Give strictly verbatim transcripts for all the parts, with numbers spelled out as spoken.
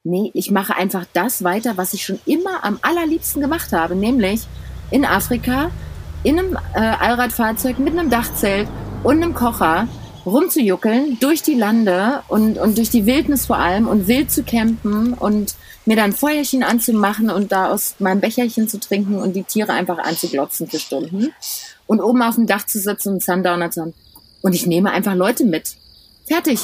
nee, ich mache einfach das weiter, was ich schon immer am allerliebsten gemacht habe, nämlich in Afrika, in einem äh, Allradfahrzeug mit einem Dachzelt und einem Kocher rumzujuckeln durch die Lande und, und durch die Wildnis vor allem und wild zu campen und mir dann ein Feuerchen anzumachen und da aus meinem Becherchen zu trinken und die Tiere einfach anzuglotzen für Stunden und oben auf dem Dach zu sitzen und Sundowner zu haben. Und ich nehme einfach Leute mit. Fertig.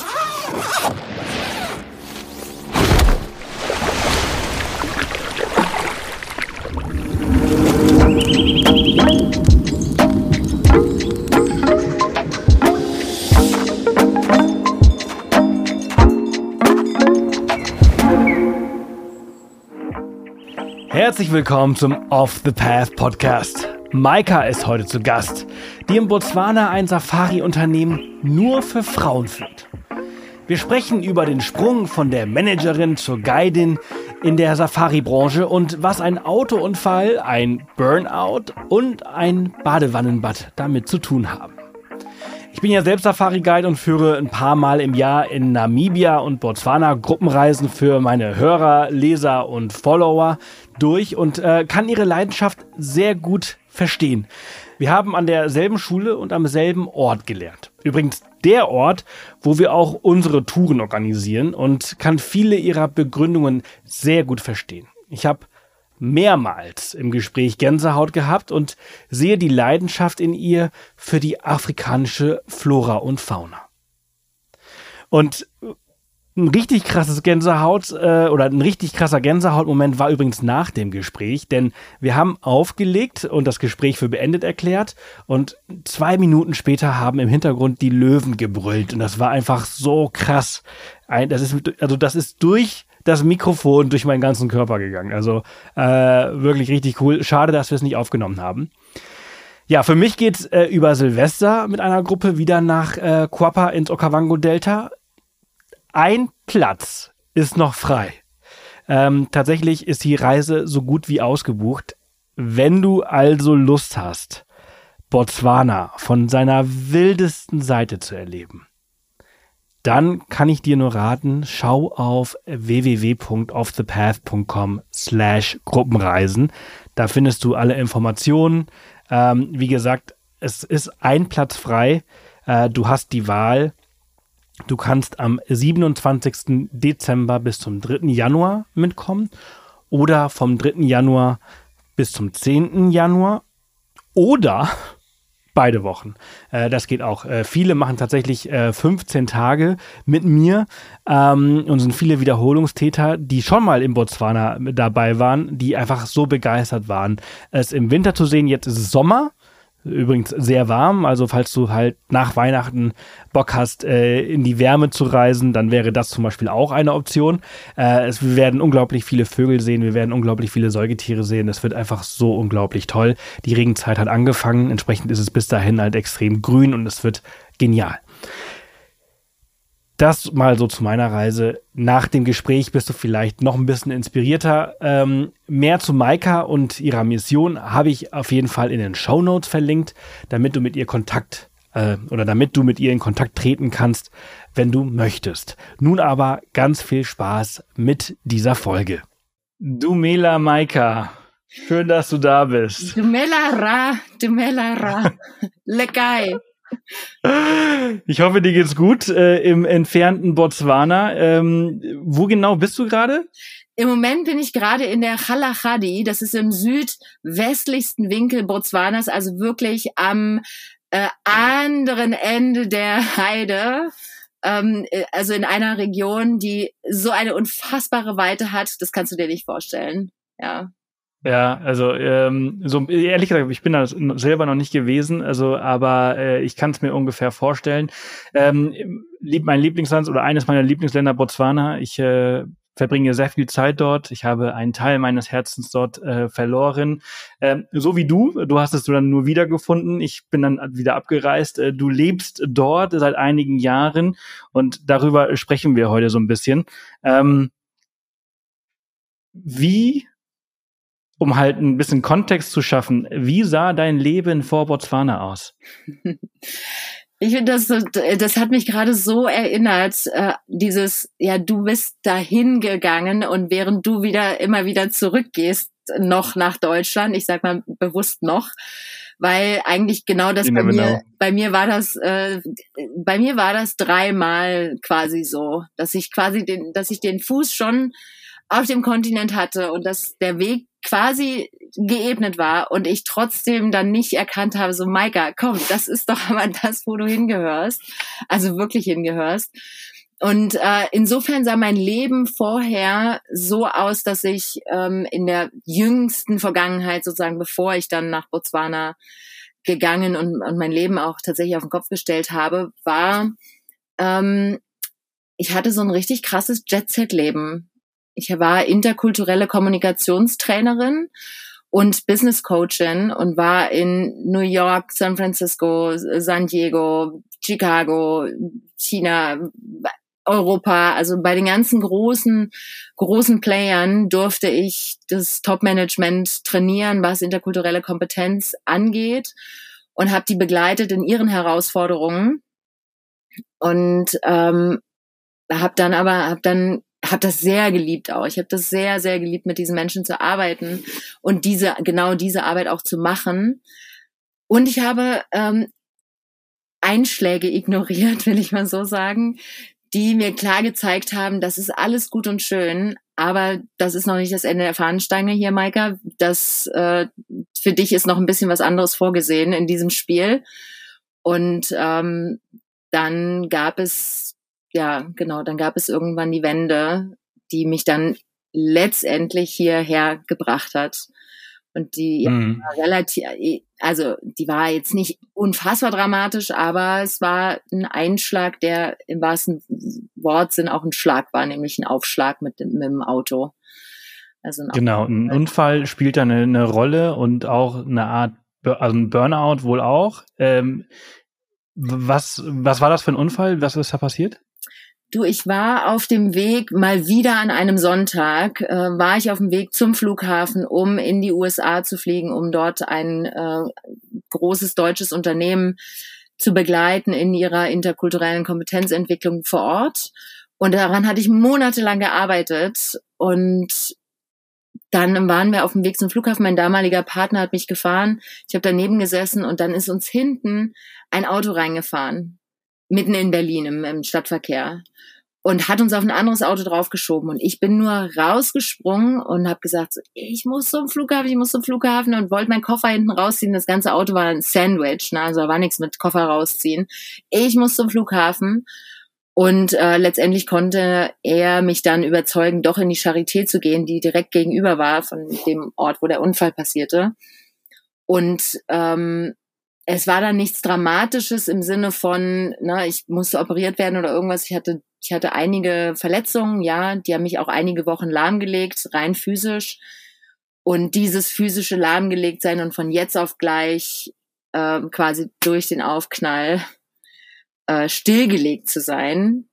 Herzlich willkommen zum Off the Path Podcast. Maika ist heute zu Gast, die in Botswana ein Safari-Unternehmen nur für Frauen führt. Wir sprechen über den Sprung von der Managerin zur Guidin in der Safari-Branche und was ein Autounfall, ein Burnout und ein Badewannenbad damit zu tun haben. Ich bin ja selbst Safari-Guide und führe ein paar Mal im Jahr in Namibia und Botswana Gruppenreisen für meine Hörer, Leser und Follower durch und äh, kann ihre Leidenschaft sehr gut verstehen. Wir haben an derselben Schule und am selben Ort gelernt. Übrigens der Ort, wo wir auch unsere Touren organisieren und kann viele ihrer Begründungen sehr gut verstehen. Ich habe mehrmals im Gespräch Gänsehaut gehabt und sehe die Leidenschaft in ihr für die afrikanische Flora und Fauna. Und ein richtig krasses Gänsehaut äh, oder ein richtig krasser Gänsehautmoment war übrigens nach dem Gespräch, denn wir haben aufgelegt und das Gespräch für beendet erklärt und zwei Minuten später haben im Hintergrund die Löwen gebrüllt und das war einfach so krass. Ein, das ist, also das ist durch das Mikrofon durch meinen ganzen Körper gegangen. Also äh, wirklich richtig cool. Schade, dass wir es nicht aufgenommen haben. Ja, für mich geht's äh, über Silvester mit einer Gruppe wieder nach äh, Kuapa ins Okavango-Delta. Ein Platz ist noch frei. Ähm, tatsächlich ist die Reise so gut wie ausgebucht. Wenn du also Lust hast, Botswana von seiner wildesten Seite zu erleben, dann kann ich dir nur raten, schau auf w w w punkt off the path punkt com slash Gruppenreisen. Da findest du alle Informationen. Ähm, wie gesagt, es ist ein Platz frei. Äh, du hast die Wahl. Du kannst am siebenundzwanzigsten Dezember bis zum dritten Januar mitkommen oder vom dritten Januar bis zum zehnten Januar oder beide Wochen. Äh, das geht auch. Äh, viele machen tatsächlich äh, fünfzehn Tage mit mir ähm, und sind viele Wiederholungstäter, die schon mal in Botswana dabei waren, die einfach so begeistert waren, es im Winter zu sehen. Jetzt ist es Sommer. Übrigens sehr warm, also falls du halt nach Weihnachten Bock hast, äh, in die Wärme zu reisen, dann wäre das zum Beispiel auch eine Option. Äh, es, wir werden unglaublich viele Vögel sehen, wir werden unglaublich viele Säugetiere sehen. Das wird einfach so unglaublich toll. Die Regenzeit hat angefangen, entsprechend ist es bis dahin halt extrem grün und es wird genial. Das mal so zu meiner Reise. Nach dem Gespräch bist du vielleicht noch ein bisschen inspirierter. Ähm, mehr zu Maika und ihrer Mission habe ich auf jeden Fall in den Shownotes verlinkt, damit du mit ihr Kontakt äh, oder damit du mit ihr in Kontakt treten kannst, wenn du möchtest. Nun aber ganz viel Spaß mit dieser Folge. Dumela Maika, schön, dass du da bist. Dumela Ra, Dumela Ra, Lekai. Ich hoffe, dir geht's gut äh, im entfernten Botswana. Ähm, wo genau bist du gerade? Im Moment bin ich gerade in der Kalahari. Das ist im südwestlichsten Winkel Botswanas, also wirklich am äh, anderen Ende der Heide. Ähm, also in einer Region, die so eine unfassbare Weite hat, das kannst du dir nicht vorstellen. Ja. Ja, also ähm, so ehrlich gesagt, ich bin da selber noch nicht gewesen, also aber äh, ich kann es mir ungefähr vorstellen. Ähm, lieb, mein Lieblingsland oder eines meiner Lieblingsländer Botswana. Ich äh, verbringe sehr viel Zeit dort. Ich habe einen Teil meines Herzens dort äh, verloren. Ähm, so wie du. Du hast es dann nur wiedergefunden. Ich bin dann wieder abgereist. Äh, du lebst dort seit einigen Jahren und darüber sprechen wir heute so ein bisschen. Ähm, wie Um halt ein bisschen Kontext zu schaffen, wie sah dein Leben vor Botswana aus? Ich finde, das, das hat mich gerade so erinnert, äh, dieses, ja, du bist dahin gegangen und während du wieder immer wieder zurückgehst, noch nach Deutschland, ich sag mal bewusst noch, weil eigentlich genau das bei mir, bei mir war das, äh, bei mir war das dreimal quasi so, dass ich quasi den, dass ich den Fuß schon auf dem Kontinent hatte und dass der Weg quasi geebnet war und ich trotzdem dann nicht erkannt habe, so Maika, komm, das ist doch aber das, wo du hingehörst, also wirklich hingehörst. Und äh, insofern sah mein Leben vorher so aus, dass ich ähm, in der jüngsten Vergangenheit sozusagen, bevor ich dann nach Botswana gegangen und, und mein Leben auch tatsächlich auf den Kopf gestellt habe, war, ähm, ich hatte so ein richtig krasses Jet-Set-Leben. Ich war interkulturelle Kommunikationstrainerin und Business Coachin und war in New York, San Francisco, San Diego, Chicago, China, Europa, also bei den ganzen großen, großen Playern durfte ich das Top-Management trainieren, was interkulturelle Kompetenz angeht und habe die begleitet in ihren Herausforderungen und ähm, habe dann aber, habe dann, habe das sehr geliebt auch. Ich habe das sehr, sehr geliebt, mit diesen Menschen zu arbeiten und diese, genau diese Arbeit auch zu machen. Und ich habe ähm, Einschläge ignoriert, will ich mal so sagen, die mir klar gezeigt haben, das ist alles gut und schön, aber das ist noch nicht das Ende der Fahnenstange hier, Maika. Das äh, für dich ist noch ein bisschen was anderes vorgesehen in diesem Spiel. Und ähm, dann gab es, ja genau, dann gab es irgendwann die Wende, die mich dann letztendlich hierher gebracht hat. Und die mhm. war relativ, also die war jetzt nicht unfassbar dramatisch, aber es war ein Einschlag, der im wahrsten Wortsinn auch ein Schlag war, nämlich ein Aufschlag mit dem, mit dem Auto. Also ein genau, ein Unfall spielt da eine, eine Rolle und auch eine Art, also ein Burnout wohl auch. Ähm, was, was war das für ein Unfall? Was ist da passiert? Du, ich war auf dem Weg, mal wieder an einem Sonntag, äh, war ich auf dem Weg zum Flughafen, um in die U S A zu fliegen, um dort ein äh, großes deutsches Unternehmen zu begleiten in ihrer interkulturellen Kompetenzentwicklung vor Ort. Und daran hatte ich monatelang gearbeitet. Und dann waren wir auf dem Weg zum Flughafen. Mein damaliger Partner hat mich gefahren. Ich habe daneben gesessen und dann ist uns hinten ein Auto reingefahren. Mitten in Berlin im, im Stadtverkehr und hat uns auf ein anderes Auto draufgeschoben und ich bin nur rausgesprungen und habe gesagt, so, ich muss zum Flughafen, ich muss zum Flughafen und wollte meinen Koffer hinten rausziehen. Das ganze Auto war ein Sandwich, ne? Also da war nichts mit Koffer rausziehen. Ich muss zum Flughafen und äh, letztendlich konnte er mich dann überzeugen, doch in die Charité zu gehen, die direkt gegenüber war von dem Ort, wo der Unfall passierte. Und ähm, es war dann nichts Dramatisches im Sinne von, na, ich musste operiert werden oder irgendwas. Ich hatte, ich hatte einige Verletzungen, ja, die haben mich auch einige Wochen lahmgelegt, rein physisch. Und dieses physische lahmgelegt sein und von jetzt auf gleich äh, quasi durch den Aufknall äh, stillgelegt zu sein,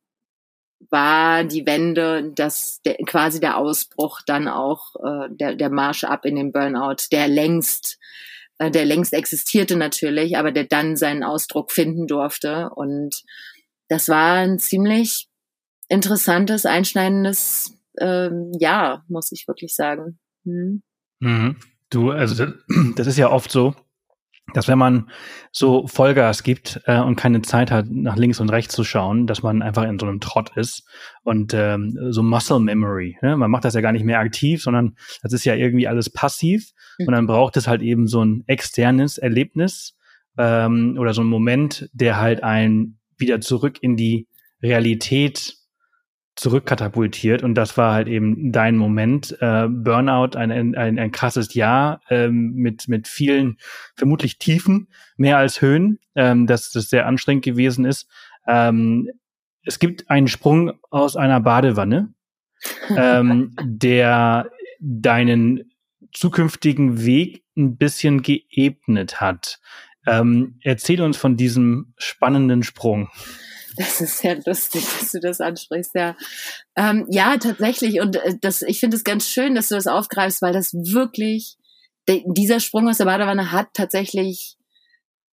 war die Wende, das der, quasi der Ausbruch, dann auch äh, der, der Marsch ab in den Burnout, der längst der längst existierte natürlich, aber der dann seinen Ausdruck finden durfte. Und das war ein ziemlich interessantes, einschneidendes äh, Jahr, muss ich wirklich sagen. Hm. Mhm. Du, also das, das ist ja oft so, dass wenn man so Vollgas gibt äh, und keine Zeit hat, nach links und rechts zu schauen, dass man einfach in so einem Trott ist und ähm, so Muscle Memory. Ne? Man macht das ja gar nicht mehr aktiv, sondern das ist ja irgendwie alles passiv mhm. und dann braucht es halt eben so ein externes Erlebnis ähm, oder so ein Moment, der halt einen wieder zurück in die Realität zurückkatapultiert und das war halt eben dein Moment. Äh, Burnout, ein, ein, ein krasses Jahr ähm, mit mit vielen, vermutlich Tiefen, mehr als Höhen, ähm, dass das sehr anstrengend gewesen ist. Ähm, es gibt einen Sprung aus einer Badewanne, ähm, der deinen zukünftigen Weg ein bisschen geebnet hat. Ähm, erzähl uns von diesem spannenden Sprung. Das ist sehr lustig, dass du das ansprichst, ja. Ähm, ja, tatsächlich. Und äh, das, ich finde es ganz schön, dass du das aufgreifst, weil das wirklich, de, dieser Sprung aus der Badewanne hat tatsächlich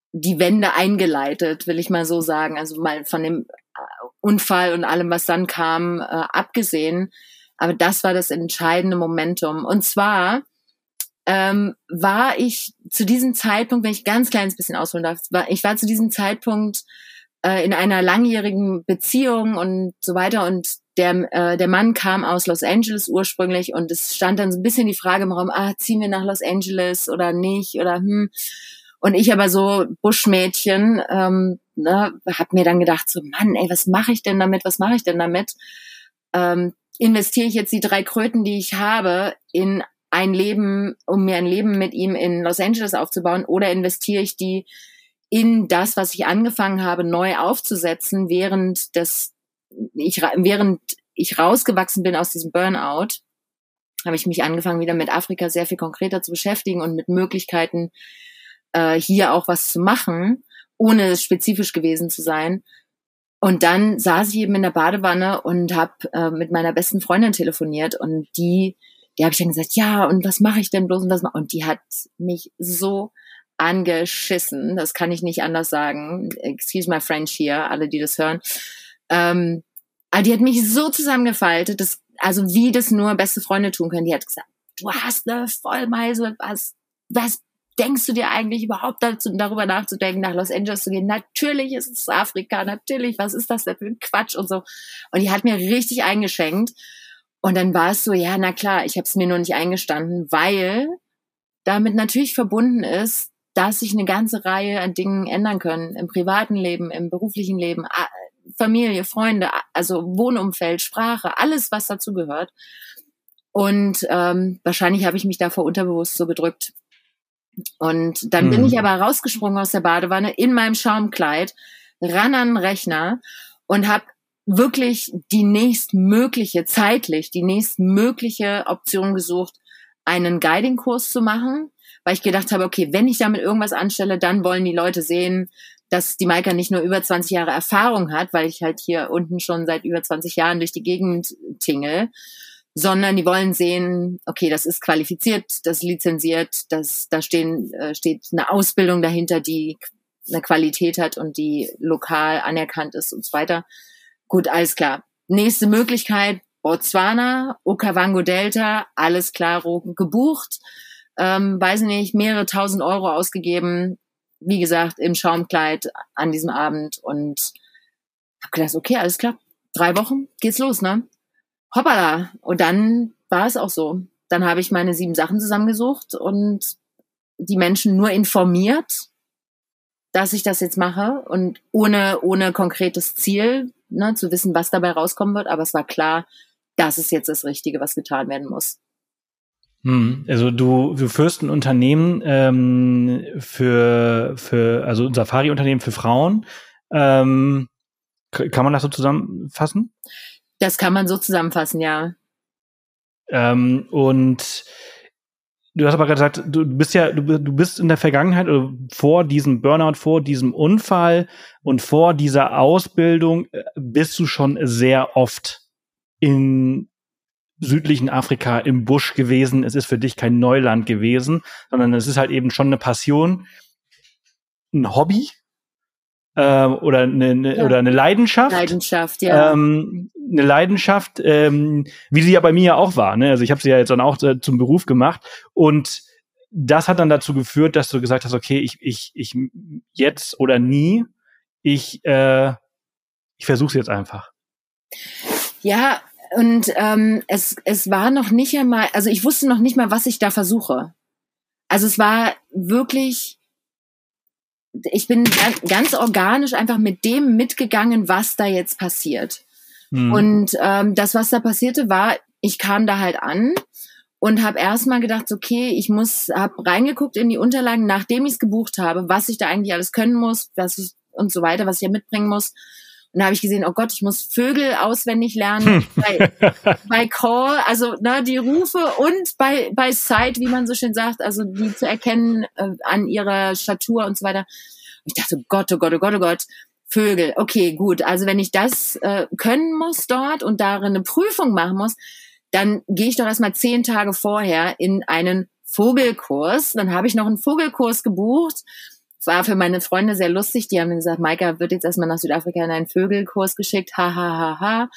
die Wende eingeleitet, will ich mal so sagen. Also mal von dem Unfall und allem, was dann kam, äh, abgesehen. Aber das war das entscheidende Momentum. Und zwar ähm, war ich zu diesem Zeitpunkt, wenn ich ganz kleines bisschen ausholen darf, war, ich war zu diesem Zeitpunkt äh, in einer langjährigen Beziehung und so weiter. Und der äh, der Mann kam aus Los Angeles ursprünglich und es stand dann so ein bisschen die Frage im Raum, ah, ziehen wir nach Los Angeles oder nicht oder hm. Und ich aber so Buschmädchen, ähm, ne, hab mir dann gedacht, so Mann, ey, was mache ich denn damit, was mache ich denn damit? Ähm, investiere ich jetzt die drei Kröten, die ich habe, in ein Leben, um mir ein Leben mit ihm in Los Angeles aufzubauen, oder investiere ich die in das, was ich angefangen habe, neu aufzusetzen, während das, ich, während ich rausgewachsen bin aus diesem Burnout, habe ich mich angefangen, wieder mit Afrika sehr viel konkreter zu beschäftigen und mit Möglichkeiten, äh, hier auch was zu machen, ohne spezifisch gewesen zu sein. Und dann saß ich eben in der Badewanne und habe äh, mit meiner besten Freundin telefoniert und die, die habe ich dann gesagt, ja, und was mache ich denn bloß und was mach? Und die hat mich so angeschissen, das kann ich nicht anders sagen. Excuse my French hier, alle, die das hören. Ähm, aber die hat mich so zusammengefaltet, dass, also wie das nur beste Freunde tun können. Die hat gesagt, du hast eine Vollmeise, was, was denkst du dir eigentlich überhaupt dazu, darüber nachzudenken, nach Los Angeles zu gehen? Natürlich ist es Afrika, natürlich, was ist das denn für ein Quatsch und so. Und die hat mir richtig eingeschenkt. Und dann war es so, ja, na klar, ich habe es mir nur nicht eingestanden, weil damit natürlich verbunden ist, dass sich eine ganze Reihe an Dingen ändern können, im privaten Leben, im beruflichen Leben, Familie, Freunde, also Wohnumfeld, Sprache, alles, was dazu gehört. Und ähm, wahrscheinlich habe ich mich davor unterbewusst so gedrückt. Und dann bin ich aber rausgesprungen aus der Badewanne in meinem Schaumkleid, ran an den Rechner und habe wirklich die nächstmögliche, zeitlich die nächstmögliche Option gesucht, einen Guiding-Kurs zu machen, weil ich gedacht habe, okay, wenn ich damit irgendwas anstelle, dann wollen die Leute sehen, dass die Maika nicht nur über zwanzig Jahre Erfahrung hat, weil ich halt hier unten schon seit über zwanzig Jahren durch die Gegend tingle, sondern die wollen sehen, okay, das ist qualifiziert, das ist lizenziert, das, da stehen, äh, steht eine Ausbildung dahinter, die eine Qualität hat und die lokal anerkannt ist und so weiter. Gut, alles klar. Nächste Möglichkeit, Botswana, Okavango Delta, alles klar, gebucht, ähm, weiß nicht, mehrere tausend Euro ausgegeben, wie gesagt, im Schaumkleid an diesem Abend und hab gedacht, okay, alles klar, drei Wochen, geht's los, ne? Hoppala. Und dann war es auch so. Dann habe ich meine sieben Sachen zusammengesucht und die Menschen nur informiert, dass ich das jetzt mache und ohne ohne konkretes Ziel, ne, zu wissen, was dabei rauskommen wird. Aber es war klar, das ist jetzt das Richtige, was getan werden muss. Also du, du führst ein Unternehmen ähm, für, für, also ein Safari-Unternehmen für Frauen. Ähm, kann man das so zusammenfassen? Das kann man so zusammenfassen, ja. Ähm, und du hast aber gerade gesagt, du bist ja, du, du bist in der Vergangenheit oder vor diesem Burnout, vor diesem Unfall und vor dieser Ausbildung bist du schon sehr oft in südlichen Afrika im Busch gewesen. Es ist für dich kein Neuland gewesen, sondern es ist halt eben schon eine Passion, ein Hobby äh, oder eine, eine ja. oder eine Leidenschaft. Leidenschaft, ja. Ähm, eine Leidenschaft, ähm, wie sie ja bei mir ja auch war. Ne? Also ich habe sie ja jetzt dann auch äh, zum Beruf gemacht und das hat dann dazu geführt, dass du gesagt hast, okay, ich ich ich jetzt oder nie, ich äh, ich versuche es jetzt einfach. Ja. Und ähm, es es war noch nicht einmal, also ich wusste noch nicht mal, was ich da versuche. Also es war wirklich, ich bin ganz organisch einfach mit dem mitgegangen, was da jetzt passiert. Mhm. Und ähm, das, was da passierte, war, ich kam da halt an und habe erstmal gedacht, okay, ich muss, habe reingeguckt in die Unterlagen, nachdem ich es gebucht habe, was ich da eigentlich alles können muss, was ich, und so weiter, was ich ja mitbringen muss. Und da habe ich gesehen, oh Gott, ich muss Vögel auswendig lernen bei, bei Call, also ne, die Rufe und bei bei Sight, wie man so schön sagt, also die zu erkennen äh, an ihrer Statur und so weiter. Und ich dachte, oh Gott, oh Gott, oh Gott, oh Gott, Vögel, okay, gut. Also wenn ich das äh, können muss dort und darin eine Prüfung machen muss, dann gehe ich doch erstmal zehn Tage vorher in einen Vogelkurs. Dann habe ich noch einen Vogelkurs gebucht Es war für meine Freunde sehr lustig. Die haben mir gesagt, Maika wird jetzt erstmal nach Südafrika in einen Vögelkurs geschickt. Ha, ha, ha, ha.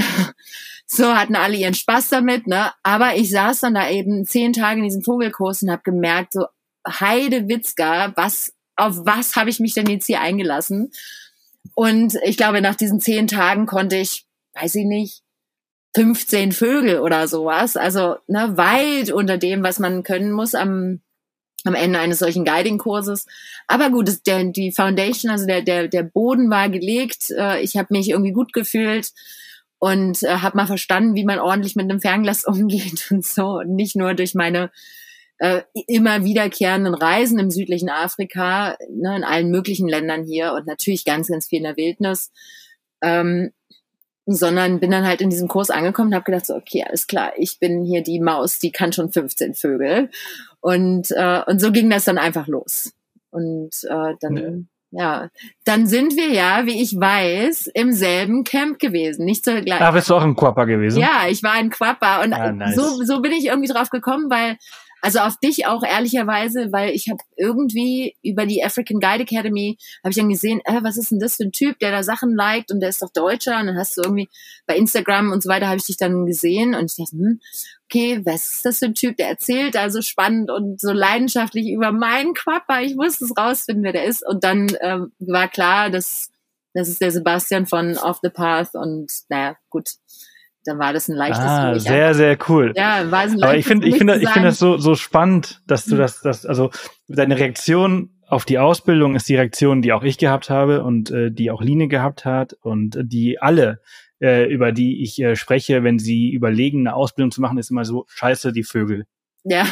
So hatten alle ihren Spaß damit, ne? Aber ich saß dann da eben zehn Tage in diesem Vogelkurs und habe gemerkt, so Heidewitzka, was, auf was habe ich mich denn jetzt hier eingelassen? Und ich glaube, nach diesen zehn Tagen konnte ich, weiß ich nicht, fünfzehn Vögel oder sowas. Also ne, weit unter dem, was man können muss am am Ende eines solchen Guiding-Kurses. Aber gut, das, der, die Foundation, also der, der, der Boden war gelegt. Ich habe mich irgendwie gut gefühlt und äh, habe mal verstanden, wie man ordentlich mit einem Fernglas umgeht und so. Und nicht nur durch meine äh, immer wiederkehrenden Reisen im südlichen Afrika, ne, in allen möglichen Ländern hier und natürlich ganz, ganz viel in der Wildnis. Ähm, sondern bin dann halt in diesem Kurs angekommen und habe gedacht, so, okay, alles klar, ich bin hier die Maus, die kann schon fünfzehn Vögel. Und äh, und so ging das dann einfach los. Und äh, dann, ja. ja, dann sind wir ja, wie ich weiß, im selben Camp gewesen. Nicht so gleich. Ah, bist du auch in Quapa gewesen? Ja, ich war in Quapa und ah, nice. so so bin ich irgendwie drauf gekommen, weil also auf dich auch ehrlicherweise, weil ich habe irgendwie über die African Guide Academy, habe ich dann gesehen, äh, was ist denn das für ein Typ, der da Sachen liked und der ist doch Deutscher. Und dann hast du irgendwie bei Instagram und so weiter, habe ich dich dann gesehen und ich dachte, hm, okay, was ist das für ein Typ, der erzählt da so spannend und so leidenschaftlich über meinen Quappa. Ich musste es rausfinden, wer der ist. Und dann ähm, war klar, dass das ist der Sebastian von Off the Path und naja, gut. Dann war das ein leichtes ah, Durch. sehr, sehr cool. Ja, war es ein leichtes Aber ich finde, ich finde, ich finde das so, so spannend, dass du mhm. das, das, also deine Reaktion auf die Ausbildung ist die Reaktion, die auch ich gehabt habe und äh, die auch Line gehabt hat und äh, die alle, äh, über die ich äh, spreche, wenn sie überlegen, eine Ausbildung zu machen, ist immer so, scheiße, die Vögel. Ja.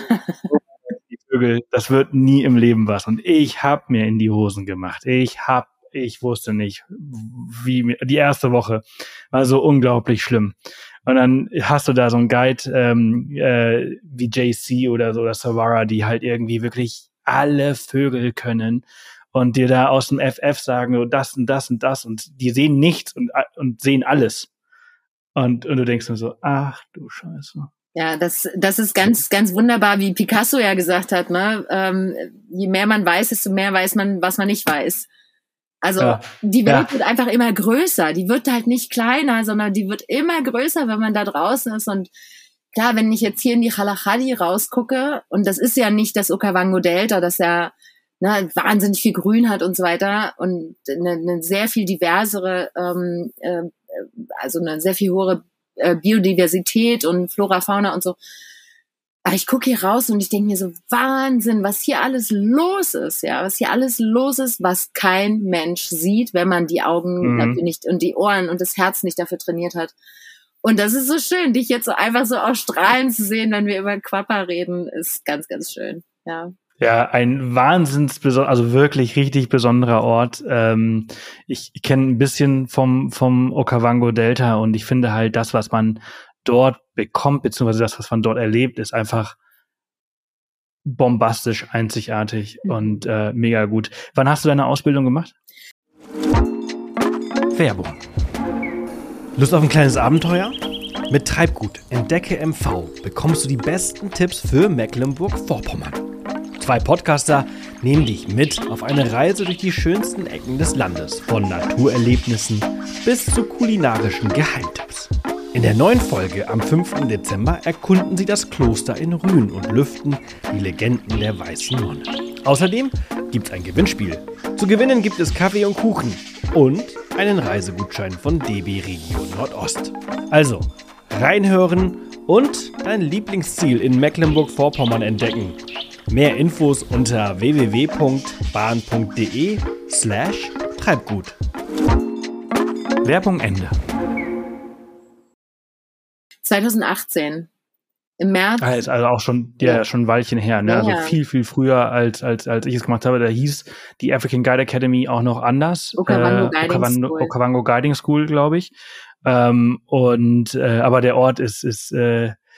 Die Vögel, das wird nie im Leben was. Und ich hab mir in die Hosen gemacht. Ich hab Ich wusste nicht, wie die erste Woche war so unglaublich schlimm. Und dann hast du da so einen Guide ähm, äh, wie J C oder so oder Savara, die halt irgendwie wirklich alle Vögel können und dir da aus dem F F sagen, so das und das und das und die sehen nichts und und sehen alles. Und und du denkst nur so, ach du Scheiße. Ja, das das ist ganz ganz wunderbar, wie Picasso ja gesagt hat, ne? Ähm, je mehr man weiß, desto mehr weiß man, was man nicht weiß. Also ja. die Welt ja. wird einfach immer größer. Die wird halt nicht kleiner, sondern die wird immer größer, wenn man da draußen ist. Und klar, wenn ich jetzt hier in die Kalahari rausgucke, und das ist ja nicht das Okavango-Delta, das ja ne, wahnsinnig viel Grün hat und so weiter und eine, eine sehr viel diversere, ähm, äh, also eine sehr viel höhere äh, Biodiversität und Flora, Fauna und so. Aber ich gucke hier raus und ich denke mir so, Wahnsinn, was hier alles los ist, ja, was hier alles los ist, was kein Mensch sieht, wenn man die Augen mhm. dafür nicht und die Ohren und das Herz nicht dafür trainiert hat. Und das ist so schön, dich jetzt so einfach so auch strahlen zu sehen, wenn wir über Quappa reden, ist ganz, ganz schön, ja. Ja, ein wahnsinns, also wirklich richtig besonderer Ort. Ähm, ich ich kenne ein bisschen vom vom Okavango Delta und ich finde halt das, was man dort bekommt, beziehungsweise das, was man dort erlebt, ist einfach bombastisch, einzigartig mhm. und äh, mega gut. Wann hast du deine Ausbildung gemacht? Werbung. Lust auf ein kleines Abenteuer? Mit Treibgut Entdecke M V bekommst du die besten Tipps für Mecklenburg-Vorpommern. Zwei Podcaster nehmen dich mit auf eine Reise durch die schönsten Ecken des Landes, von Naturerlebnissen bis zu kulinarischen Geheimtipps. In der neuen Folge am fünften Dezember erkunden sie das Kloster in Rügen und lüften die Legenden der Weißen Nonne. Außerdem gibt's ein Gewinnspiel. Zu gewinnen gibt es Kaffee und Kuchen und einen Reisegutschein von D B Region Nordost. Also, reinhören und dein Lieblingsziel in Mecklenburg-Vorpommern entdecken. Mehr Infos unter w w w punkt bahn punkt d e slash Treibgut. Werbung Ende. zwanzig achtzehn im März. Also auch schon, ja, schon ein Weilchen her, ne? Ja, also viel, viel früher, als, als, als ich es gemacht habe. Da hieß die African Guide Academy auch noch anders. Okavango, äh, Guiding, Okavango, School. Okavango Guiding School, glaube ich. Ähm, und, äh, aber der Ort ist, ist, äh,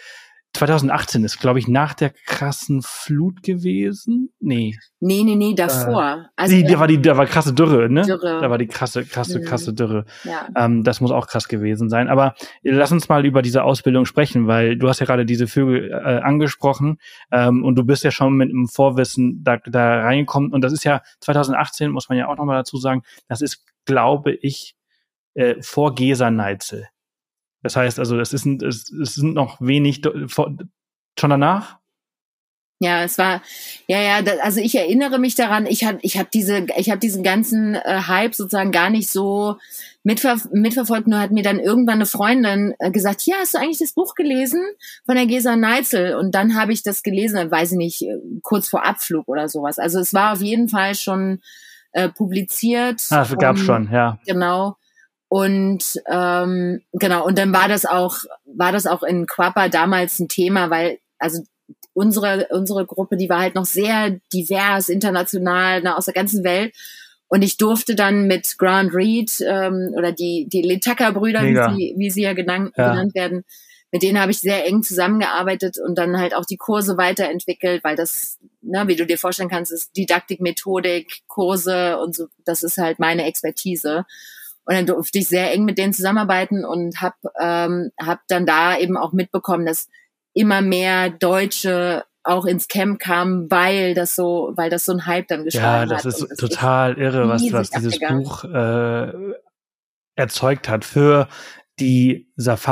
zwanzig achtzehn ist, glaube ich, nach der krassen Flut gewesen. Nee. Nee, nee, nee, davor. Äh, also, die, da war die, da war krasse Dürre, ne? Dürre. Da war die krasse, krasse, krasse Dürre. Ja. Ähm, das muss auch krass gewesen sein. Aber lass uns mal über diese Ausbildung sprechen, weil du hast ja gerade diese Vögel äh, angesprochen ähm, und du bist ja schon mit einem Vorwissen da, da reingekommen. Und das ist ja zwanzig achtzehn, muss man ja auch nochmal dazu sagen, das ist, glaube ich, äh, vor Gesa-Neitzel. Das heißt also, es, ist, es, es sind noch wenig vor, schon danach. Ja, es war, ja, ja, da, also ich erinnere mich daran, ich habe ich hab diese, ich habe diesen ganzen äh, Hype sozusagen gar nicht so mitver mitverfolgt, nur hat mir dann irgendwann eine Freundin äh, gesagt, ja, hast du eigentlich das Buch gelesen von der Gesa-Neitzel? Und dann habe ich das gelesen, weiß ich nicht, kurz vor Abflug oder sowas. Also es war auf jeden Fall schon äh, publiziert. Ah, das gab's schon, ja. Genau. Und ähm, genau, und dann war das auch, war das auch in Quappa damals ein Thema, weil, also unsere unsere Gruppe, die war halt noch sehr divers, international, ne, aus der ganzen Welt. Und ich durfte dann mit Grant Reed ähm, oder die die Letaka-Brüder, wie sie, wie sie ja genannt, ja. genannt werden, mit denen habe ich sehr eng zusammengearbeitet und dann halt auch die Kurse weiterentwickelt, weil das, ne, wie du dir vorstellen kannst, ist Didaktik, Methodik, Kurse und so, das ist halt meine Expertise. Und dann durfte ich sehr eng mit denen zusammenarbeiten und habe ähm, hab dann da eben auch mitbekommen, dass immer mehr Deutsche auch ins Camp kamen, weil das so, weil das so ein Hype dann geschlagen hat. Ja, das ist das total ist irre, was, was dieses Buch äh, erzeugt hat für die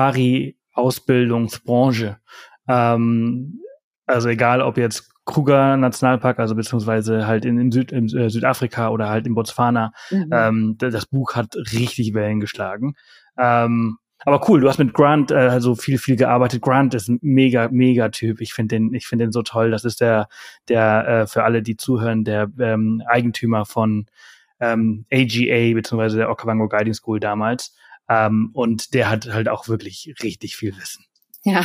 Safari-Ausbildungsbranche. Ähm, also egal, ob jetzt Kruger Nationalpark, also beziehungsweise halt in, in, Süd, in äh, Südafrika oder halt in Botswana. Mhm. Ähm, das Buch hat richtig Wellen geschlagen. Ähm, aber cool, du hast mit Grant äh, also viel, viel gearbeitet. Grant ist ein mega, mega Typ. Ich finde den, ich finde den so toll. Das ist der, der äh, für alle, die zuhören, der ähm, Eigentümer von ähm, A G A beziehungsweise der Okavango Guiding School damals. Ähm, und der hat halt auch wirklich richtig viel Wissen. Ja.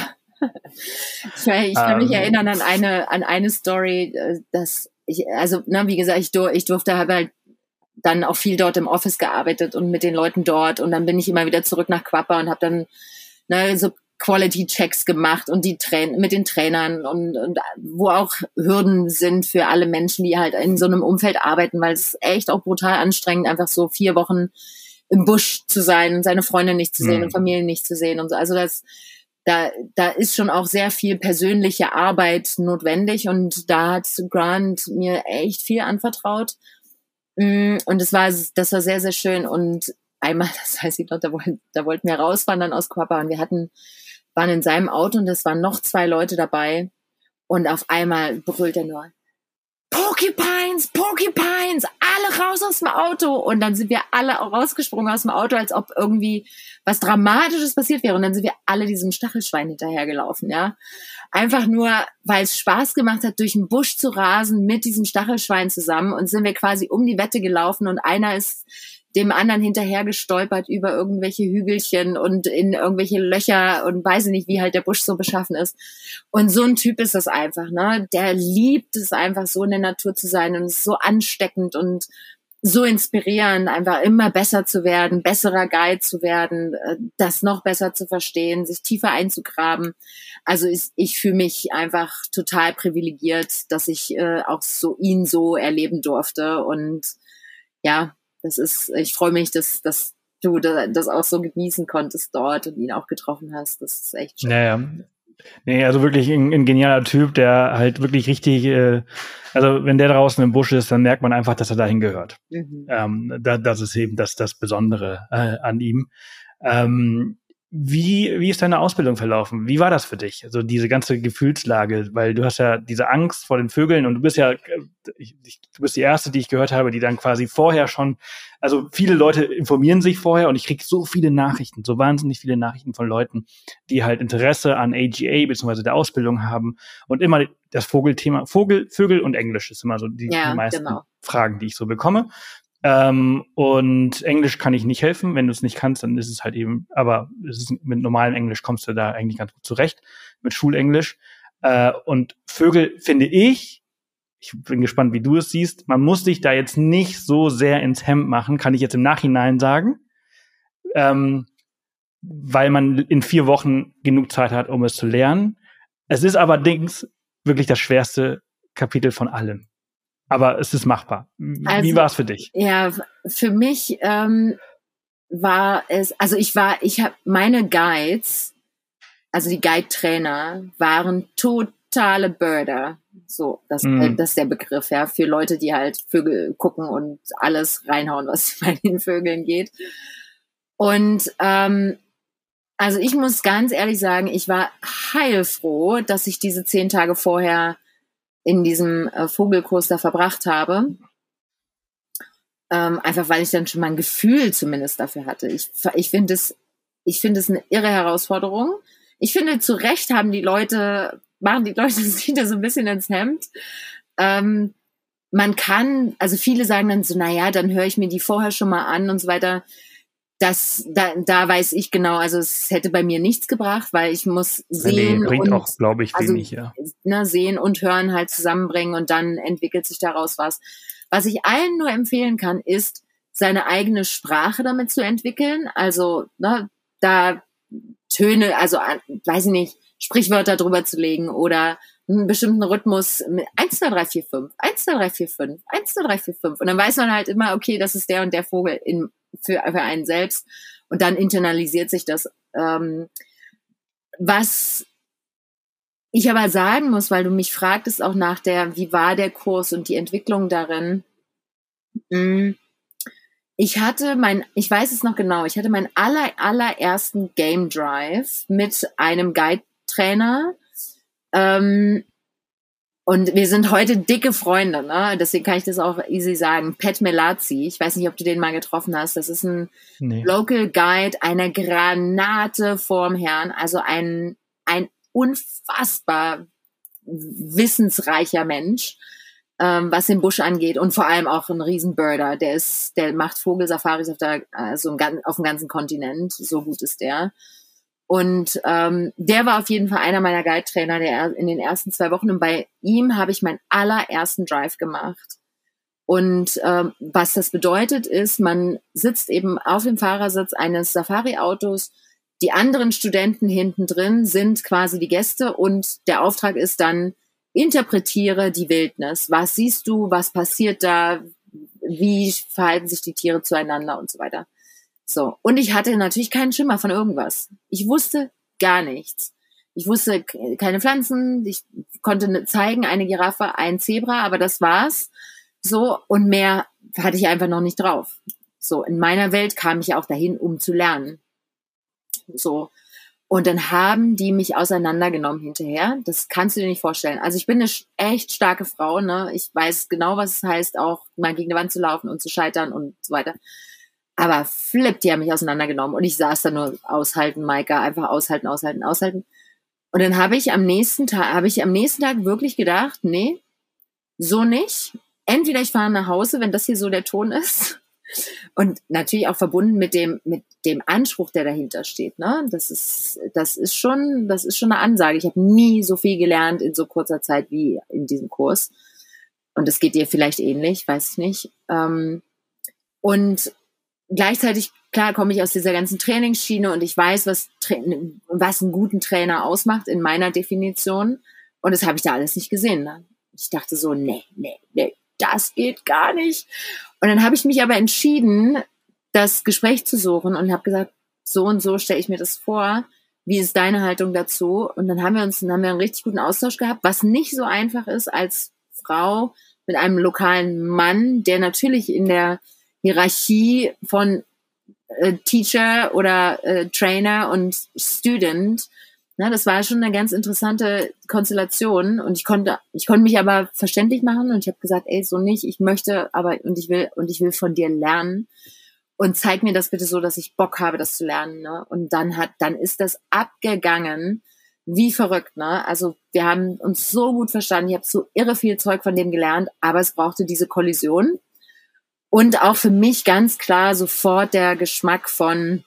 Ich, ich kann mich um, erinnern an eine an eine Story, dass ich, also ne, wie gesagt, ich, ich durfte halt dann auch viel dort im Office gearbeitet und mit den Leuten dort und dann bin ich immer wieder zurück nach Quappa und habe dann ne, so Quality Checks gemacht und die Train mit den Trainern und, und wo auch Hürden sind für alle Menschen, die halt in so einem Umfeld arbeiten, weil es ist echt auch brutal anstrengend, einfach so vier Wochen im Busch zu sein und seine Freunde nicht zu sehen mhm. und Familien nicht zu sehen und so. Also das Da, da ist schon auch sehr viel persönliche Arbeit notwendig und da hat Grant mir echt viel anvertraut und das war, das war sehr, sehr schön und einmal, das weiß ich noch, da wollten, da wollten wir rauswandern aus Quappa und wir hatten, waren in seinem Auto und es waren noch zwei Leute dabei und auf einmal brüllt er nur, Porcupines, Porcupines, alle raus aus dem Auto. Und dann sind wir alle rausgesprungen aus dem Auto, als ob irgendwie was Dramatisches passiert wäre. Und dann sind wir alle diesem Stachelschwein hinterhergelaufen, ja. Einfach nur, weil es Spaß gemacht hat, durch den Busch zu rasen mit diesem Stachelschwein zusammen. Und sind wir quasi um die Wette gelaufen und einer ist dem anderen hinterher gestolpert über irgendwelche Hügelchen und in irgendwelche Löcher und weiß ich nicht, wie halt der Busch so beschaffen ist. Und so ein Typ ist das einfach, ne? Der liebt es einfach, so in der Natur zu sein und ist so ansteckend und so inspirierend, einfach immer besser zu werden, besserer Guide zu werden, das noch besser zu verstehen, sich tiefer einzugraben. Also ist, ich fühle mich einfach total privilegiert, dass ich äh, auch so ihn so erleben durfte und ja, das ist, ich freue mich, dass, dass du das auch so genießen konntest dort und ihn auch getroffen hast. Das ist echt schön. Naja. Nee, also wirklich ein, ein genialer Typ, der halt wirklich richtig, äh, also wenn der draußen im Busch ist, dann merkt man einfach, dass er dahin gehört. Mhm. Ähm, da, das ist eben das, das Besondere äh, an ihm. Ähm, Wie, wie ist deine Ausbildung verlaufen? Wie war das für dich? Also diese ganze Gefühlslage, weil du hast ja diese Angst vor den Vögeln und du bist ja, ich, du bist die Erste, die ich gehört habe, die dann quasi vorher schon, also viele Leute informieren sich vorher und ich kriege so viele Nachrichten, so wahnsinnig viele Nachrichten von Leuten, die halt Interesse an A G A bzw. der Ausbildung haben und immer das Vogelthema, Vogel, Vögel und Englisch ist immer so die, ja, die meisten genau. Fragen, die ich so bekomme. Ähm, und Englisch kann ich nicht helfen. Wenn du es nicht kannst, dann ist es halt eben, aber es ist, mit normalem Englisch kommst du da eigentlich ganz gut zurecht, mit Schulenglisch. Äh, und Vögel finde ich, ich bin gespannt, wie du es siehst, man muss sich da jetzt nicht so sehr ins Hemd machen, kann ich jetzt im Nachhinein sagen, ähm, weil man in vier Wochen genug Zeit hat, um es zu lernen. Es ist allerdings wirklich das schwerste Kapitel von allen. Aber es ist machbar. Also, wie war es für dich? Ja, für mich ähm, war es, also ich war, ich habe meine Guides, also die Guide-Trainer, waren totale Birder. So, das, mm. das ist der Begriff, ja, für Leute, die halt Vögel gucken und alles reinhauen, was bei den Vögeln geht. Und ähm, also ich muss ganz ehrlich sagen, ich war heilfroh, dass ich diese zehn Tage vorher in diesem äh, Vogelkurs da verbracht habe. Ähm, einfach weil ich dann schon mal ein Gefühl zumindest dafür hatte. Ich, ich finde es, ich finde es eine irre Herausforderung. Ich finde, zu Recht haben die Leute, machen die Leute sich da so ein bisschen ins Hemd. Ähm, man kann, also viele sagen dann so, naja, dann höre ich mir die vorher schon mal an und so weiter. Das, da, da weiß ich genau, also es hätte bei mir nichts gebracht, weil ich muss sehen nee, bringt und, auch, glaube ich, also, wenig, ja. Ne, sehen und hören halt zusammenbringen und dann entwickelt sich daraus was. Was ich allen nur empfehlen kann, ist, seine eigene Sprache damit zu entwickeln. Also, ne, da Töne, also, weiß ich nicht, Sprichwörter drüber zu legen oder einen bestimmten Rhythmus mit eins, zwei, drei, vier, fünf, eins, zwei, drei, vier, fünf, eins, zwei, drei, vier, fünf. Und dann weiß man halt immer, okay, das ist der und der Vogel in, für, für einen selbst. Und dann internalisiert sich das. Ähm, was ich aber sagen muss, weil du mich fragtest auch nach der, wie war der Kurs und die Entwicklung darin. Ich hatte mein, ich weiß es noch genau, ich hatte meinen aller, allerersten Game Drive mit einem Guide-Trainer. Ähm, und wir sind heute dicke Freunde, ne? Deswegen kann ich das auch easy sagen. Pat Melazzi, ich weiß nicht, ob du den mal getroffen hast. Das ist ein nee. Local Guide, eine Granate vorm Herrn, also ein, ein unfassbar wissensreicher Mensch, ähm, was den Busch angeht und vor allem auch ein Riesenbirder. Der ist, der macht Vogelsafaris auf der, also auf dem ganzen Kontinent. So gut ist der. Und ähm, der war auf jeden Fall einer meiner Guide-Trainer der in den ersten zwei Wochen. Und bei ihm habe ich meinen allerersten Drive gemacht. Und ähm, was das bedeutet ist, man sitzt eben auf dem Fahrersitz eines Safari-Autos. Die anderen Studenten hinten drin sind quasi die Gäste und der Auftrag ist dann, interpretiere die Wildnis. Was siehst du? Was passiert da? Wie verhalten sich die Tiere zueinander und so weiter? So. Und ich hatte natürlich keinen Schimmer von irgendwas. Ich wusste gar nichts. Ich wusste keine Pflanzen. Ich konnte zeigen, eine Giraffe, ein Zebra, aber das war's. So. Und mehr hatte ich einfach noch nicht drauf. So. In meiner Welt kam ich auch dahin, um zu lernen. So. Und dann haben die mich auseinandergenommen hinterher. Das kannst du dir nicht vorstellen. Also ich bin eine echt starke Frau, ne? Ich weiß genau, was es heißt, auch mal gegen die Wand zu laufen und zu scheitern und so weiter. Aber flip, die haben mich auseinandergenommen. Und ich saß da nur aushalten, Maika, einfach aushalten, aushalten, aushalten. Und dann habe ich am nächsten Tag, habe ich am nächsten Tag wirklich gedacht, nee, so nicht. Entweder ich fahre nach Hause, wenn das hier so der Ton ist. Und natürlich auch verbunden mit dem, mit dem Anspruch, der dahinter steht, ne? Das ist, das ist schon, das ist schon eine Ansage. Ich habe nie so viel gelernt in so kurzer Zeit wie in diesem Kurs. Und das geht dir vielleicht ähnlich, weiß ich nicht. Ähm, und gleichzeitig, klar, komme ich aus dieser ganzen Trainingsschiene und ich weiß, was, was einen guten Trainer ausmacht in meiner Definition. Und das habe ich da alles nicht gesehen, ne? Ich dachte so, nee, nee, nee, das geht gar nicht. Und dann habe ich mich aber entschieden, das Gespräch zu suchen und habe gesagt, so und so stelle ich mir das vor. Wie ist deine Haltung dazu? Und dann haben wir uns, dann haben wir einen richtig guten Austausch gehabt, was nicht so einfach ist als Frau mit einem lokalen Mann, der natürlich in der Hierarchie von äh, Teacher oder äh, Trainer und Student, na, das war schon eine ganz interessante Konstellation und ich konnte, ich konnte mich aber verständlich machen und ich habe gesagt, ey, so nicht, ich möchte, aber und ich will und ich will von dir lernen und zeig mir das bitte so, dass ich Bock habe, das zu lernen, ne? Und dann hat, dann ist das abgegangen, wie verrückt, ne? Also wir haben uns so gut verstanden, ich habe so irre viel Zeug von dem gelernt, aber es brauchte diese Kollision und auch für mich ganz klar sofort der Geschmack von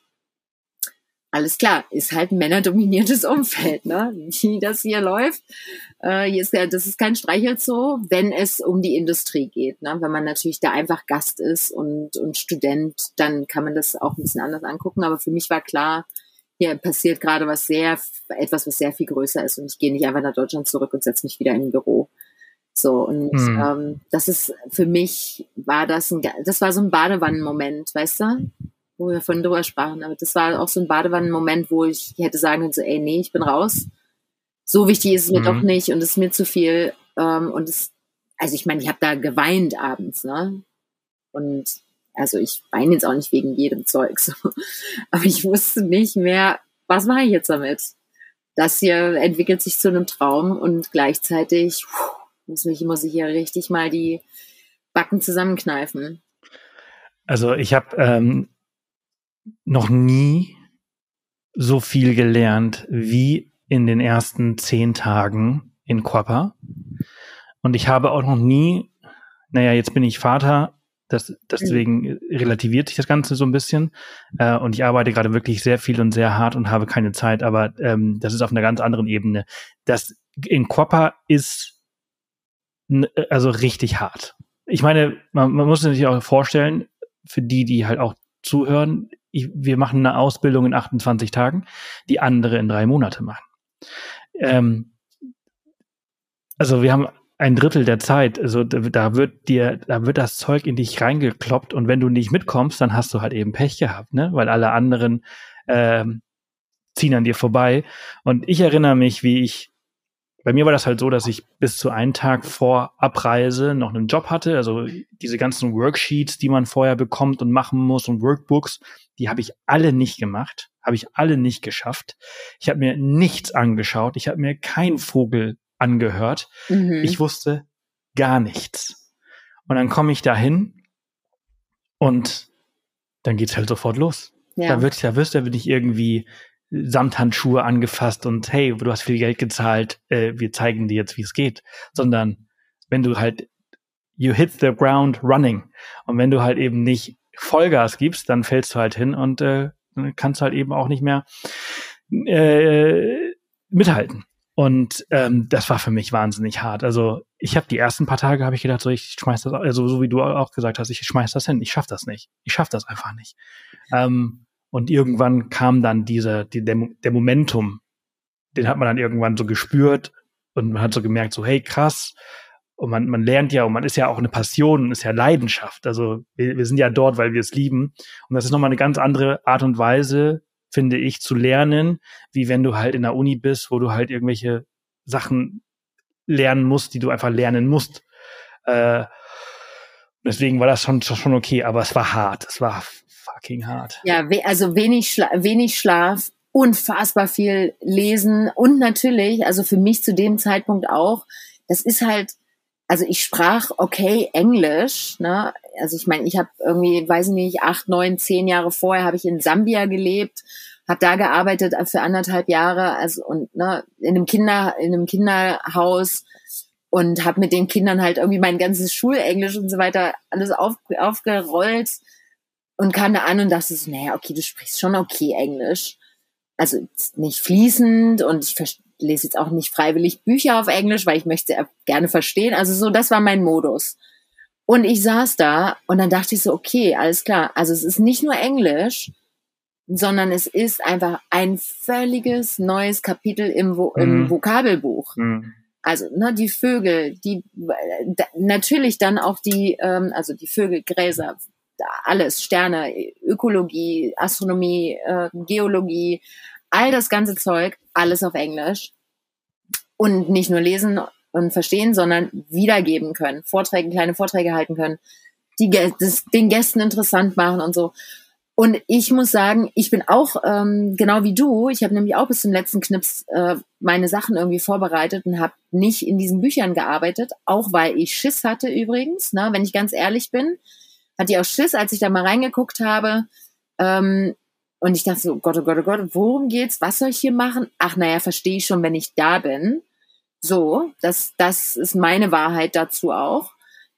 alles klar, ist halt ein männerdominiertes Umfeld, ne? Wie das hier läuft. Äh, hier ist ja, das ist kein Streichelzoo, wenn es um die Industrie geht, ne? Wenn man natürlich da einfach Gast ist und, und Student, dann kann man das auch ein bisschen anders angucken. Aber für mich war klar, hier passiert gerade was sehr, etwas, was sehr viel größer ist und ich gehe nicht einfach nach Deutschland zurück und setze mich wieder in ein Büro. So, und mhm. ähm, das ist, für mich war das ein, das war so ein Badewannenmoment, weißt du, wo wir vorhin drüber sprachen, aber das war auch so ein Badewannenmoment, wo ich hätte sagen können, so, ey, nee, ich bin raus. So wichtig ist es mir mhm. doch nicht und es ist mir zu viel. Ähm, und es, also ich meine, ich habe da geweint abends, ne? Und also ich weine jetzt auch nicht wegen jedem Zeug, so. Aber ich wusste nicht mehr, was mache ich jetzt damit? Das hier entwickelt sich zu einem Traum und gleichzeitig puh, muss, mich, muss ich hier richtig mal die Backen zusammenkneifen. Also ich habe ähm, noch nie so viel gelernt wie in den ersten zehn Tagen in Quappa. Und ich habe auch noch nie, naja, jetzt bin ich Vater, das, deswegen relativiert sich das Ganze so ein bisschen. Äh, und ich arbeite gerade wirklich sehr viel und sehr hart und habe keine Zeit, aber ähm, das ist auf einer ganz anderen Ebene. Das in Quappa ist n- also richtig hart. Ich meine, man, man muss sich auch vorstellen, für die, die halt auch zuhören, ich, wir machen eine Ausbildung in achtundzwanzig Tagen, die andere in drei Monate machen. Ähm, also wir haben ein Drittel der Zeit, also da wird dir, da wird das Zeug in dich reingekloppt und wenn du nicht mitkommst, dann hast du halt eben Pech gehabt, ne? Weil alle anderen ähm, ziehen an dir vorbei. Und ich erinnere mich, wie ich, bei mir war das halt so, dass ich bis zu einen Tag vor Abreise noch einen Job hatte, also diese ganzen Worksheets, die man vorher bekommt und machen muss und Workbooks, die habe ich alle nicht gemacht, habe ich alle nicht geschafft. Ich habe mir nichts angeschaut, ich habe mir keinen Vogel angehört. Mhm. Ich wusste gar nichts. Und dann komme ich da hin und dann geht's halt sofort los. Ja. Da wird ja wirst du nicht irgendwie Samthandschuhe angefasst und hey, du hast viel Geld gezahlt, äh, wir zeigen dir jetzt, wie es geht. Sondern wenn du halt you hit the ground running und wenn du halt eben nicht Vollgas gibst, dann fällst du halt hin und äh, kannst halt eben auch nicht mehr äh, mithalten. Und ähm, das war für mich wahnsinnig hart. Also ich habe die ersten paar Tage habe ich gedacht, so ich schmeiß das, also so wie du auch gesagt hast, ich schmeiß das hin. Ich schaff das nicht. Ich schaff das einfach nicht. Ähm, und irgendwann kam dann dieser die, der, der Momentum, den hat man dann irgendwann so gespürt und man hat so gemerkt, so hey krass. Und man man lernt ja und man ist ja auch eine Passion, ist ja Leidenschaft. Also wir, wir sind ja dort, weil wir es lieben. Und das ist nochmal eine ganz andere Art und Weise, finde ich, zu lernen, wie wenn du halt in der Uni bist, wo du halt irgendwelche Sachen lernen musst, die du einfach lernen musst. Äh, deswegen war das schon, schon okay, aber es war hart. Es war fucking hart. Ja, we- also wenig, Schla- wenig Schlaf, unfassbar viel lesen und natürlich, also für mich zu dem Zeitpunkt auch, das ist halt, also ich sprach okay Englisch, ne? Also ich meine, ich habe irgendwie, weiß ich nicht, acht, neun, zehn Jahre vorher habe ich in Sambia gelebt, habe da gearbeitet für anderthalb Jahre, also und ne, in einem Kinder, in einem Kinderhaus und habe mit den Kindern halt irgendwie mein ganzes Schulenglisch und so weiter alles auf, aufgerollt und kam da an und dachte so, naja, okay, du sprichst schon okay Englisch, also nicht fließend und ich verstehe lese jetzt auch nicht freiwillig Bücher auf Englisch, weil ich möchte es gerne verstehen. Also so, das war mein Modus. Und ich saß da und dann dachte ich so, okay, alles klar. Also es ist nicht nur Englisch, sondern es ist einfach ein völliges neues Kapitel im, Vo- im mhm. Vokabelbuch. Mhm. Also ne, die Vögel, die da, natürlich dann auch die, ähm, also die Vögel, Gräser, alles, Sterne, Ökologie, Astronomie, äh, Geologie, all das ganze Zeug, alles auf Englisch. Und nicht nur lesen und verstehen, sondern wiedergeben können. Vorträge, kleine Vorträge halten können, die das, den Gästen interessant machen und so. Und ich muss sagen, ich bin auch ähm, genau wie du, ich habe nämlich auch bis zum letzten Knips äh, meine Sachen irgendwie vorbereitet und habe nicht in diesen Büchern gearbeitet, auch weil ich Schiss hatte übrigens, ne, wenn ich ganz ehrlich bin, hatte ich auch Schiss, als ich da mal reingeguckt habe, ähm, und ich dachte so, Gott, oh Gott, oh Gott, worum geht's? Was soll ich hier machen? Ach, naja, verstehe ich schon, wenn ich da bin. So, das, das ist meine Wahrheit dazu auch.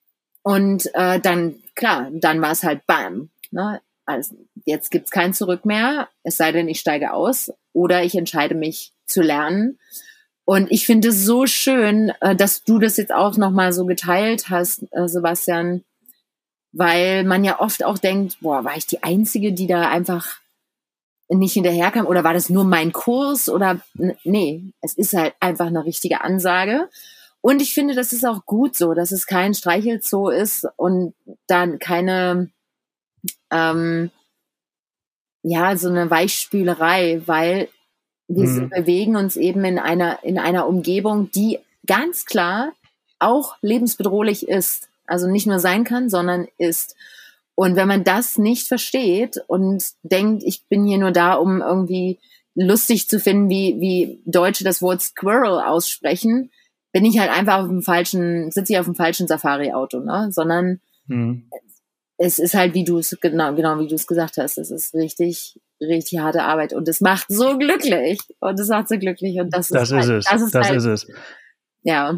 Und äh, dann, klar, dann war es halt bam. Ne? Also, jetzt gibt's kein Zurück mehr, es sei denn, ich steige aus oder ich entscheide mich zu lernen. Und ich finde es so schön, äh, dass du das jetzt auch nochmal so geteilt hast, äh, Sebastian, weil man ja oft auch denkt, boah, war ich die Einzige, die da einfach nicht hinterherkam oder war das nur mein Kurs oder nee, es ist halt einfach eine richtige Ansage. Und ich finde, das ist auch gut so, dass es kein Streichelzoo ist und dann keine, ähm, ja, so eine Weichspülerei, weil wir mhm. bewegen uns eben in einer, in einer Umgebung, die ganz klar auch lebensbedrohlich ist. Also nicht nur sein kann, sondern ist. Und wenn man das nicht versteht und denkt, ich bin hier nur da, um irgendwie lustig zu finden, wie, wie Deutsche das Wort Squirrel aussprechen, bin ich halt einfach auf dem falschen, sitze ich auf dem falschen Safari-Auto, ne? Sondern mhm. es ist halt, wie du es, genau, genau wie du es gesagt hast, es ist richtig, richtig harte Arbeit und es macht so glücklich und es macht so glücklich und das, das ist, ist halt, es, das ist das halt, ist es. Ja.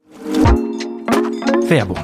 Werbung.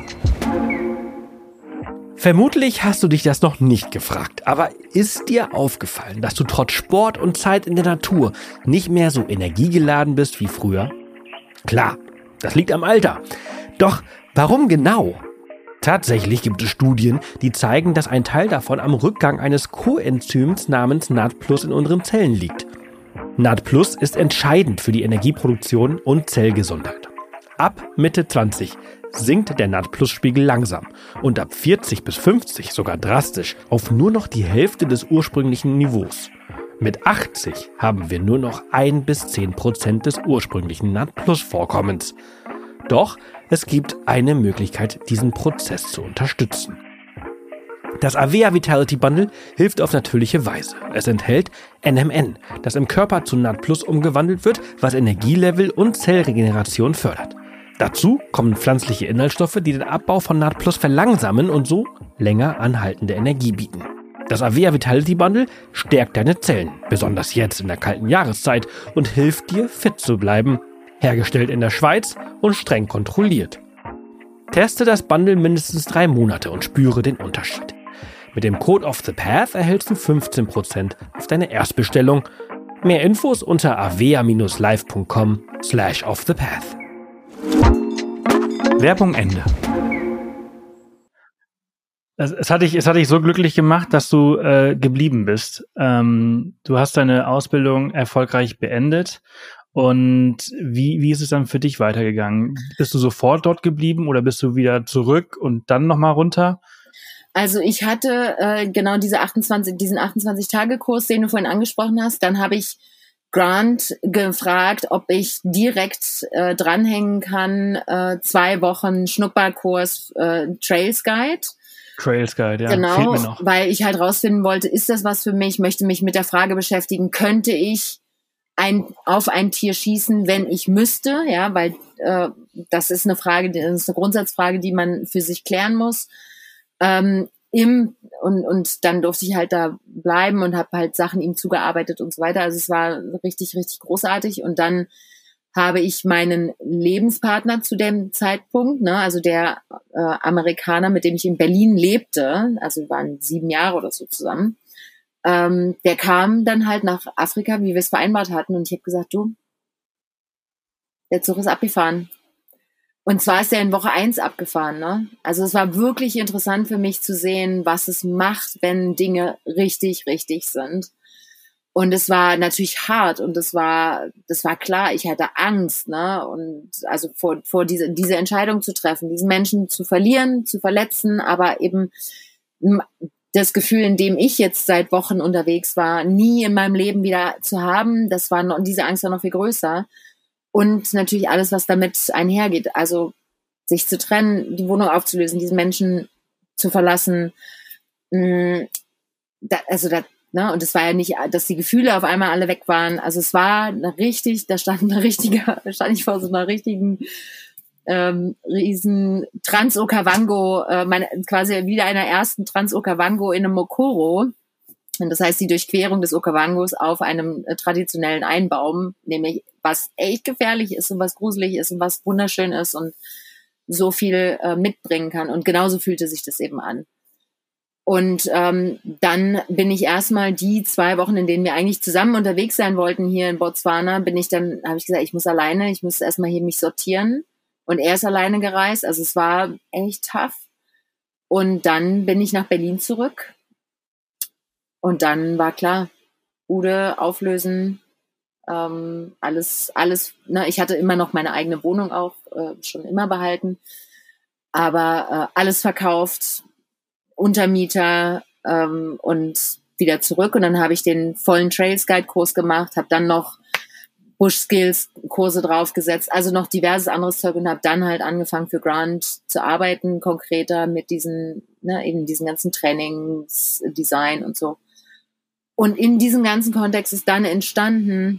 Vermutlich hast du dich das noch nicht gefragt, aber ist dir aufgefallen, dass du trotz Sport und Zeit in der Natur nicht mehr so energiegeladen bist wie früher? Klar, das liegt am Alter. Doch warum genau? Tatsächlich gibt es Studien, die zeigen, dass ein Teil davon am Rückgang eines Coenzyms namens N A D plus in unseren Zellen liegt. N A D plus ist entscheidend für die Energieproduktion und Zellgesundheit. Ab Mitte zwanzig sinkt der N A D plus Spiegel langsam und ab vierzig bis fünfzig sogar drastisch auf nur noch die Hälfte des ursprünglichen Niveaus. Mit achtzig haben wir nur noch ein bis zehn Prozent des ursprünglichen N A D plus Vorkommens. Doch es gibt eine Möglichkeit, diesen Prozess zu unterstützen. Das Avea Vitality Bundle hilft auf natürliche Weise. Es enthält N M N, das im Körper zu N A D plus umgewandelt wird, was Energielevel und Zellregeneration fördert. Dazu kommen pflanzliche Inhaltsstoffe, die den Abbau von N A D plus verlangsamen und so länger anhaltende Energie bieten. Das Avea Vitality Bundle stärkt deine Zellen, besonders jetzt in der kalten Jahreszeit, und hilft dir, fit zu bleiben. Hergestellt in der Schweiz und streng kontrolliert. Teste das Bundle mindestens drei Monate und spüre den Unterschied. Mit dem Code Off the Path erhältst du fünfzehn Prozent auf deine Erstbestellung. Mehr Infos unter avea-live.com slash off the path. Werbung Ende. Es, es, hat dich, es hat dich so glücklich gemacht, dass du äh, geblieben bist. Ähm, du hast deine Ausbildung erfolgreich beendet. Und wie, wie ist es dann für dich weitergegangen? Bist du sofort dort geblieben oder bist du wieder zurück und dann nochmal runter? Also ich hatte äh, genau diese achtundzwanzig, diesen achtundzwanzig-Tage-Kurs, den du vorhin angesprochen hast. Dann habe ich Grant gefragt, ob ich direkt äh, dranhängen kann, äh, zwei Wochen Schnupperkurs äh, Trails Guide. Trails Guide, ja. Genau, fehlt mir noch. Weil ich halt rausfinden wollte, ist das was für mich? Möchte mich mit der Frage beschäftigen, könnte ich ein, auf ein Tier schießen, wenn ich müsste, ja, weil äh, das ist eine Frage, das ist eine Grundsatzfrage, die man für sich klären muss. Ähm, im und und dann durfte ich halt da bleiben und habe halt Sachen ihm zugearbeitet und so weiter. Also es war richtig, richtig großartig. Und dann habe ich meinen Lebenspartner zu dem Zeitpunkt, ne, also der äh, Amerikaner, mit dem ich in Berlin lebte, also wir waren sieben Jahre oder so zusammen, Ähm, der kam dann halt nach Afrika, wie wir es vereinbart hatten. Und ich habe gesagt, du, der Zug ist abgefahren. Und zwar ist er in Woche eins abgefahren. Ne? Also es war wirklich interessant für mich zu sehen, was es macht, wenn Dinge richtig, richtig sind. Und es war natürlich hart und es war, das war klar, ich hatte Angst, ne? Und also vor, vor diese, diese Entscheidung zu treffen, diesen Menschen zu verlieren, zu verletzen, aber eben das Gefühl, in dem ich jetzt seit Wochen unterwegs war, nie in meinem Leben wieder zu haben, das war noch, diese Angst war noch viel größer. Und natürlich alles, was damit einhergeht. Also sich zu trennen, die Wohnung aufzulösen, diesen Menschen zu verlassen. Mh, da, also da, ne, und es war ja nicht, dass die Gefühle auf einmal alle weg waren. Also es war eine richtig, da stand eine richtige, da stand ich vor so einer richtigen ähm, riesen Trans-Okavango, äh, meine, quasi wieder einer ersten Trans-Okavango in einem Mokoro. Und das heißt, die Durchquerung des Okavangos auf einem äh, traditionellen Einbaum, nämlich was echt gefährlich ist und was gruselig ist und was wunderschön ist und so viel äh, mitbringen kann. Und genauso fühlte sich das eben an. Und ähm, dann bin ich erstmal die zwei Wochen, in denen wir eigentlich zusammen unterwegs sein wollten hier in Botswana, bin ich dann, habe ich gesagt, ich muss alleine, ich muss erstmal hier mich sortieren. Und er ist alleine gereist. Also es war echt tough. Und dann bin ich nach Berlin zurück. Und dann war klar, Bude auflösen, ähm, alles, alles, ne, ich hatte immer noch meine eigene Wohnung auch, äh, schon immer behalten, aber äh, alles verkauft, Untermieter ähm, und wieder zurück. Und dann habe ich den vollen Trails Guide Kurs gemacht, habe dann noch Bush Skills Kurse draufgesetzt, also noch diverses anderes Zeug und habe dann halt angefangen für Grant zu arbeiten, konkreter mit diesen, ne, eben diesen ganzen Trainings, Design und so. Und in diesem ganzen Kontext ist dann entstanden,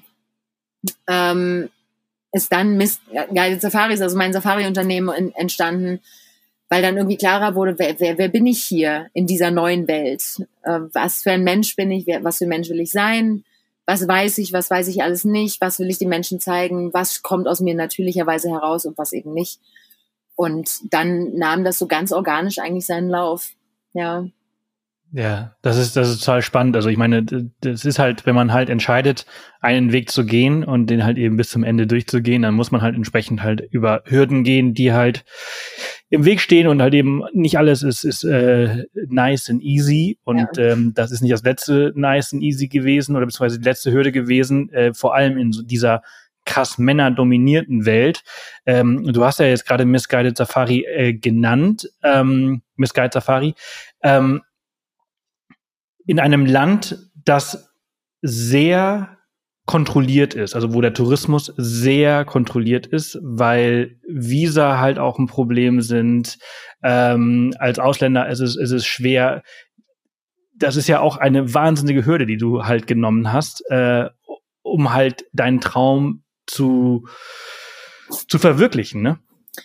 ähm, ist dann Miss Guided Safaris, also mein Safari-Unternehmen entstanden, weil dann irgendwie klarer wurde, wer, wer, wer bin ich hier in dieser neuen Welt? Äh, was für ein Mensch bin ich? Wer, was für ein Mensch will ich sein? Was weiß ich, was weiß ich alles nicht? Was will ich den Menschen zeigen? Was kommt aus mir natürlicherweise heraus und was eben nicht? Und dann nahm das so ganz organisch eigentlich seinen Lauf. Ja. Ja, das ist, das ist total spannend. Also ich meine, das ist halt, wenn man halt entscheidet, einen Weg zu gehen und den halt eben bis zum Ende durchzugehen, dann muss man halt entsprechend halt über Hürden gehen, die halt im Weg stehen und halt eben nicht alles ist, ist äh, nice and easy. Und ja. ähm, das ist nicht das letzte nice and easy gewesen oder beziehungsweise die letzte Hürde gewesen, äh, vor allem in so dieser krass männerdominierten Welt. Ähm, du hast ja jetzt gerade Miss Guided Safari äh, genannt, ähm, Miss Guided Safari. Ähm, in einem Land, das sehr kontrolliert ist, also wo der Tourismus sehr kontrolliert ist, weil Visa halt auch ein Problem sind. Ähm, als Ausländer ist es, ist es schwer. Das ist ja auch eine wahnsinnige Hürde, die du halt genommen hast, äh, um halt deinen Traum zu, zu verwirklichen, ne?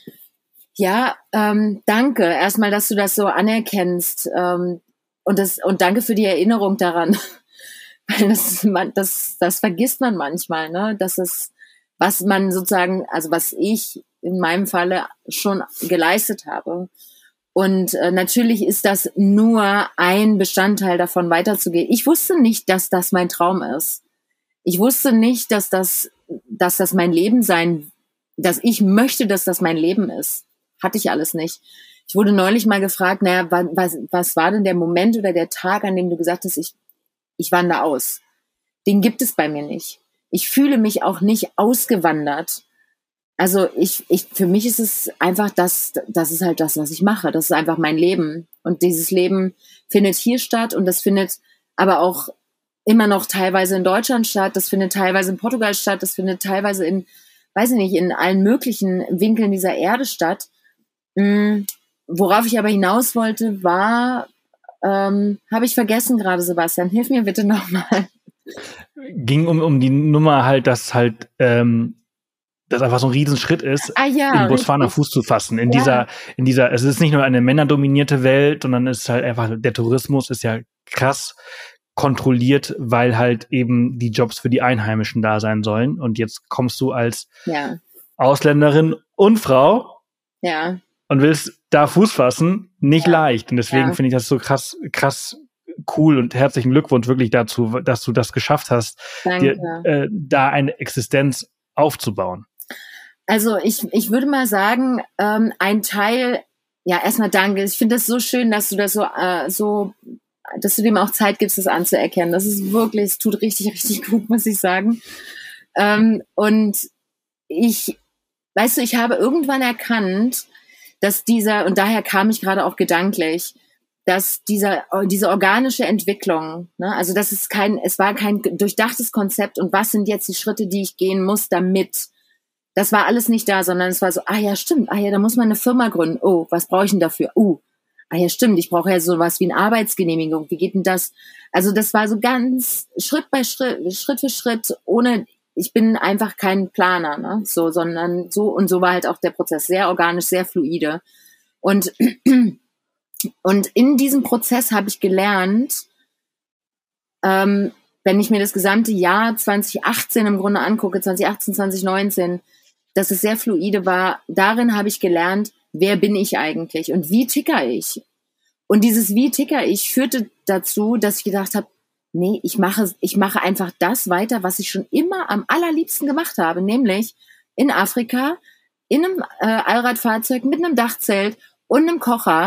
Ja, ähm, danke. Erstmal, dass du das so anerkennst. Ähm, Und das, und danke für die Erinnerung daran. Weil das, man, das, das vergisst man manchmal, ne? Das ist, was man sozusagen, also was ich in meinem Falle schon geleistet habe. Und äh, natürlich ist das nur ein Bestandteil davon, weiterzugehen. Ich wusste nicht, dass das mein Traum ist. Ich wusste nicht, dass das, dass das mein Leben sein, dass ich möchte, dass das mein Leben ist. Hatte ich alles nicht. Ich wurde neulich mal gefragt, naja, was, was war denn der Moment oder der Tag, an dem du gesagt hast, ich, ich wandere aus? Den gibt es bei mir nicht. Ich fühle mich auch nicht ausgewandert. Also ich, ich, für mich ist es einfach das, das ist halt das, was ich mache. Das ist einfach mein Leben. Und dieses Leben findet hier statt und das findet aber auch immer noch teilweise in Deutschland statt. Das findet teilweise in Portugal statt. Das findet teilweise in, weiß ich nicht, in allen möglichen Winkeln dieser Erde statt. Hm. Worauf ich aber hinaus wollte, war, ähm, habe ich vergessen gerade, Sebastian. Hilf mir bitte nochmal. Ging um, um die Nummer halt, dass halt, ähm, das einfach so ein Riesenschritt ist, ah, ja, in Botswana richtig. Fuß zu fassen. In ja. dieser, in dieser, es ist nicht nur eine männerdominierte Welt, sondern es ist halt einfach, der Tourismus ist ja krass kontrolliert, weil halt eben die Jobs für die Einheimischen da sein sollen. Und jetzt kommst du als ja. Ausländerin und Frau. Ja. Und willst da Fuß fassen, nicht ja. leicht. Und deswegen ja. finde ich das so krass, krass cool und herzlichen Glückwunsch wirklich dazu, dass du das geschafft hast, dir äh, da eine Existenz aufzubauen. Also ich, ich würde mal sagen, ähm, ein Teil, ja, erstmal danke. Ich finde das so schön, dass du das so, äh, so, dass du dem auch Zeit gibst, das anzuerkennen. Das ist wirklich, es tut richtig, richtig gut, muss ich sagen. Ähm, und ich, weißt du, ich habe irgendwann erkannt, dass dieser, und daher kam ich gerade auch gedanklich, dass dieser, diese organische Entwicklung, ne, also das ist kein, es war kein durchdachtes Konzept und was sind jetzt die Schritte, die ich gehen muss, damit, das war alles nicht da, sondern es war so, ah ja, stimmt, ah ja, da muss man eine Firma gründen, oh, was brauche ich denn dafür, oh, ah ja, stimmt, ich brauche ja sowas wie eine Arbeitsgenehmigung, wie geht denn das, also das war so ganz Schritt bei Schritt, Schritt für Schritt, ohne, ich bin einfach kein Planer, ne, so, sondern so, und so war halt auch der Prozess, sehr organisch, sehr fluide. Und, und in diesem Prozess habe ich gelernt, ähm, wenn ich mir das gesamte Jahr zwanzig achtzehn im Grunde angucke, zwanzig achtzehn, zwanzig neunzehn, dass es sehr fluide war, darin habe ich gelernt, wer bin ich eigentlich und wie ticker ich? Und dieses wie ticker ich führte dazu, dass ich gedacht habe, nee, ich mache, ich mache einfach das weiter, was ich schon immer am allerliebsten gemacht habe, nämlich in Afrika, in einem äh, Allradfahrzeug mit einem Dachzelt und einem Kocher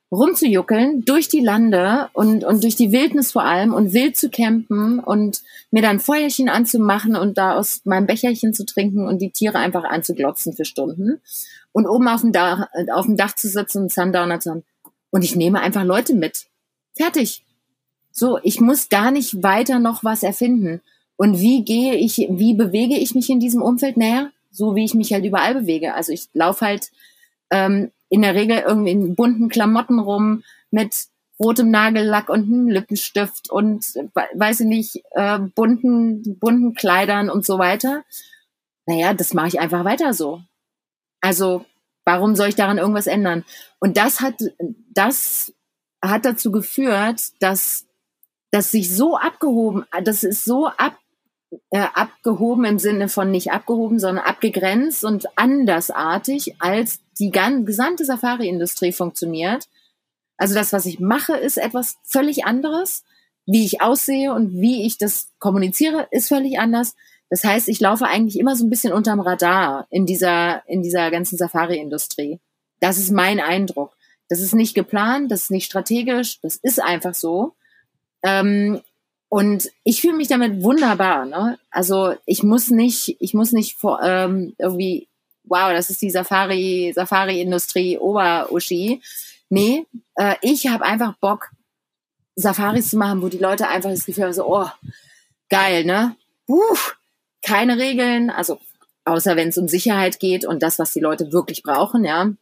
rumzujuckeln durch die Lande und, und durch die Wildnis vor allem und wild zu campen und mir dann Feuerchen anzumachen und da aus meinem Becherchen zu trinken und die Tiere einfach anzuglotzen für Stunden und oben auf dem Dach, auf dem Dach zu sitzen und Sundowner zu haben. Und ich nehme einfach Leute mit. Fertig. So, ich muss gar nicht weiter noch was erfinden. Und wie gehe ich, wie bewege ich mich in diesem Umfeld? Naja, so wie ich mich halt überall bewege. Also ich laufe halt ähm, in der Regel irgendwie in bunten Klamotten rum mit rotem Nagellack und einem Lippenstift und weiß ich nicht, äh, bunten, bunten Kleidern und so weiter. Naja, das mache ich einfach weiter so. Also warum soll ich daran irgendwas ändern? Und das hat, das hat dazu geführt, dass, dass sich so abgehoben, das ist so ab, äh, abgehoben im Sinne von nicht abgehoben, sondern abgegrenzt und andersartig, als die ganze, gesamte Safari-Industrie funktioniert. Also das, was ich mache, ist etwas völlig anderes. Wie ich aussehe und wie ich das kommuniziere, ist völlig anders. Das heißt, ich laufe eigentlich immer so ein bisschen unterm Radar in dieser, in dieser ganzen Safari-Industrie. Das ist mein Eindruck. Das ist nicht geplant, das ist nicht strategisch, das ist einfach so. Ähm, und ich fühle mich damit wunderbar. Ne? Also ich muss nicht, ich muss nicht vor, ähm, irgendwie, wow, das ist die Safari, Safari-Industrie Ober-Uschi. Nee, äh, ich habe einfach Bock, Safaris zu machen, wo die Leute einfach das Gefühl haben, so, oh, geil, ne? Uff, keine Regeln, also außer wenn es um Sicherheit geht und das, was die Leute wirklich brauchen, ja.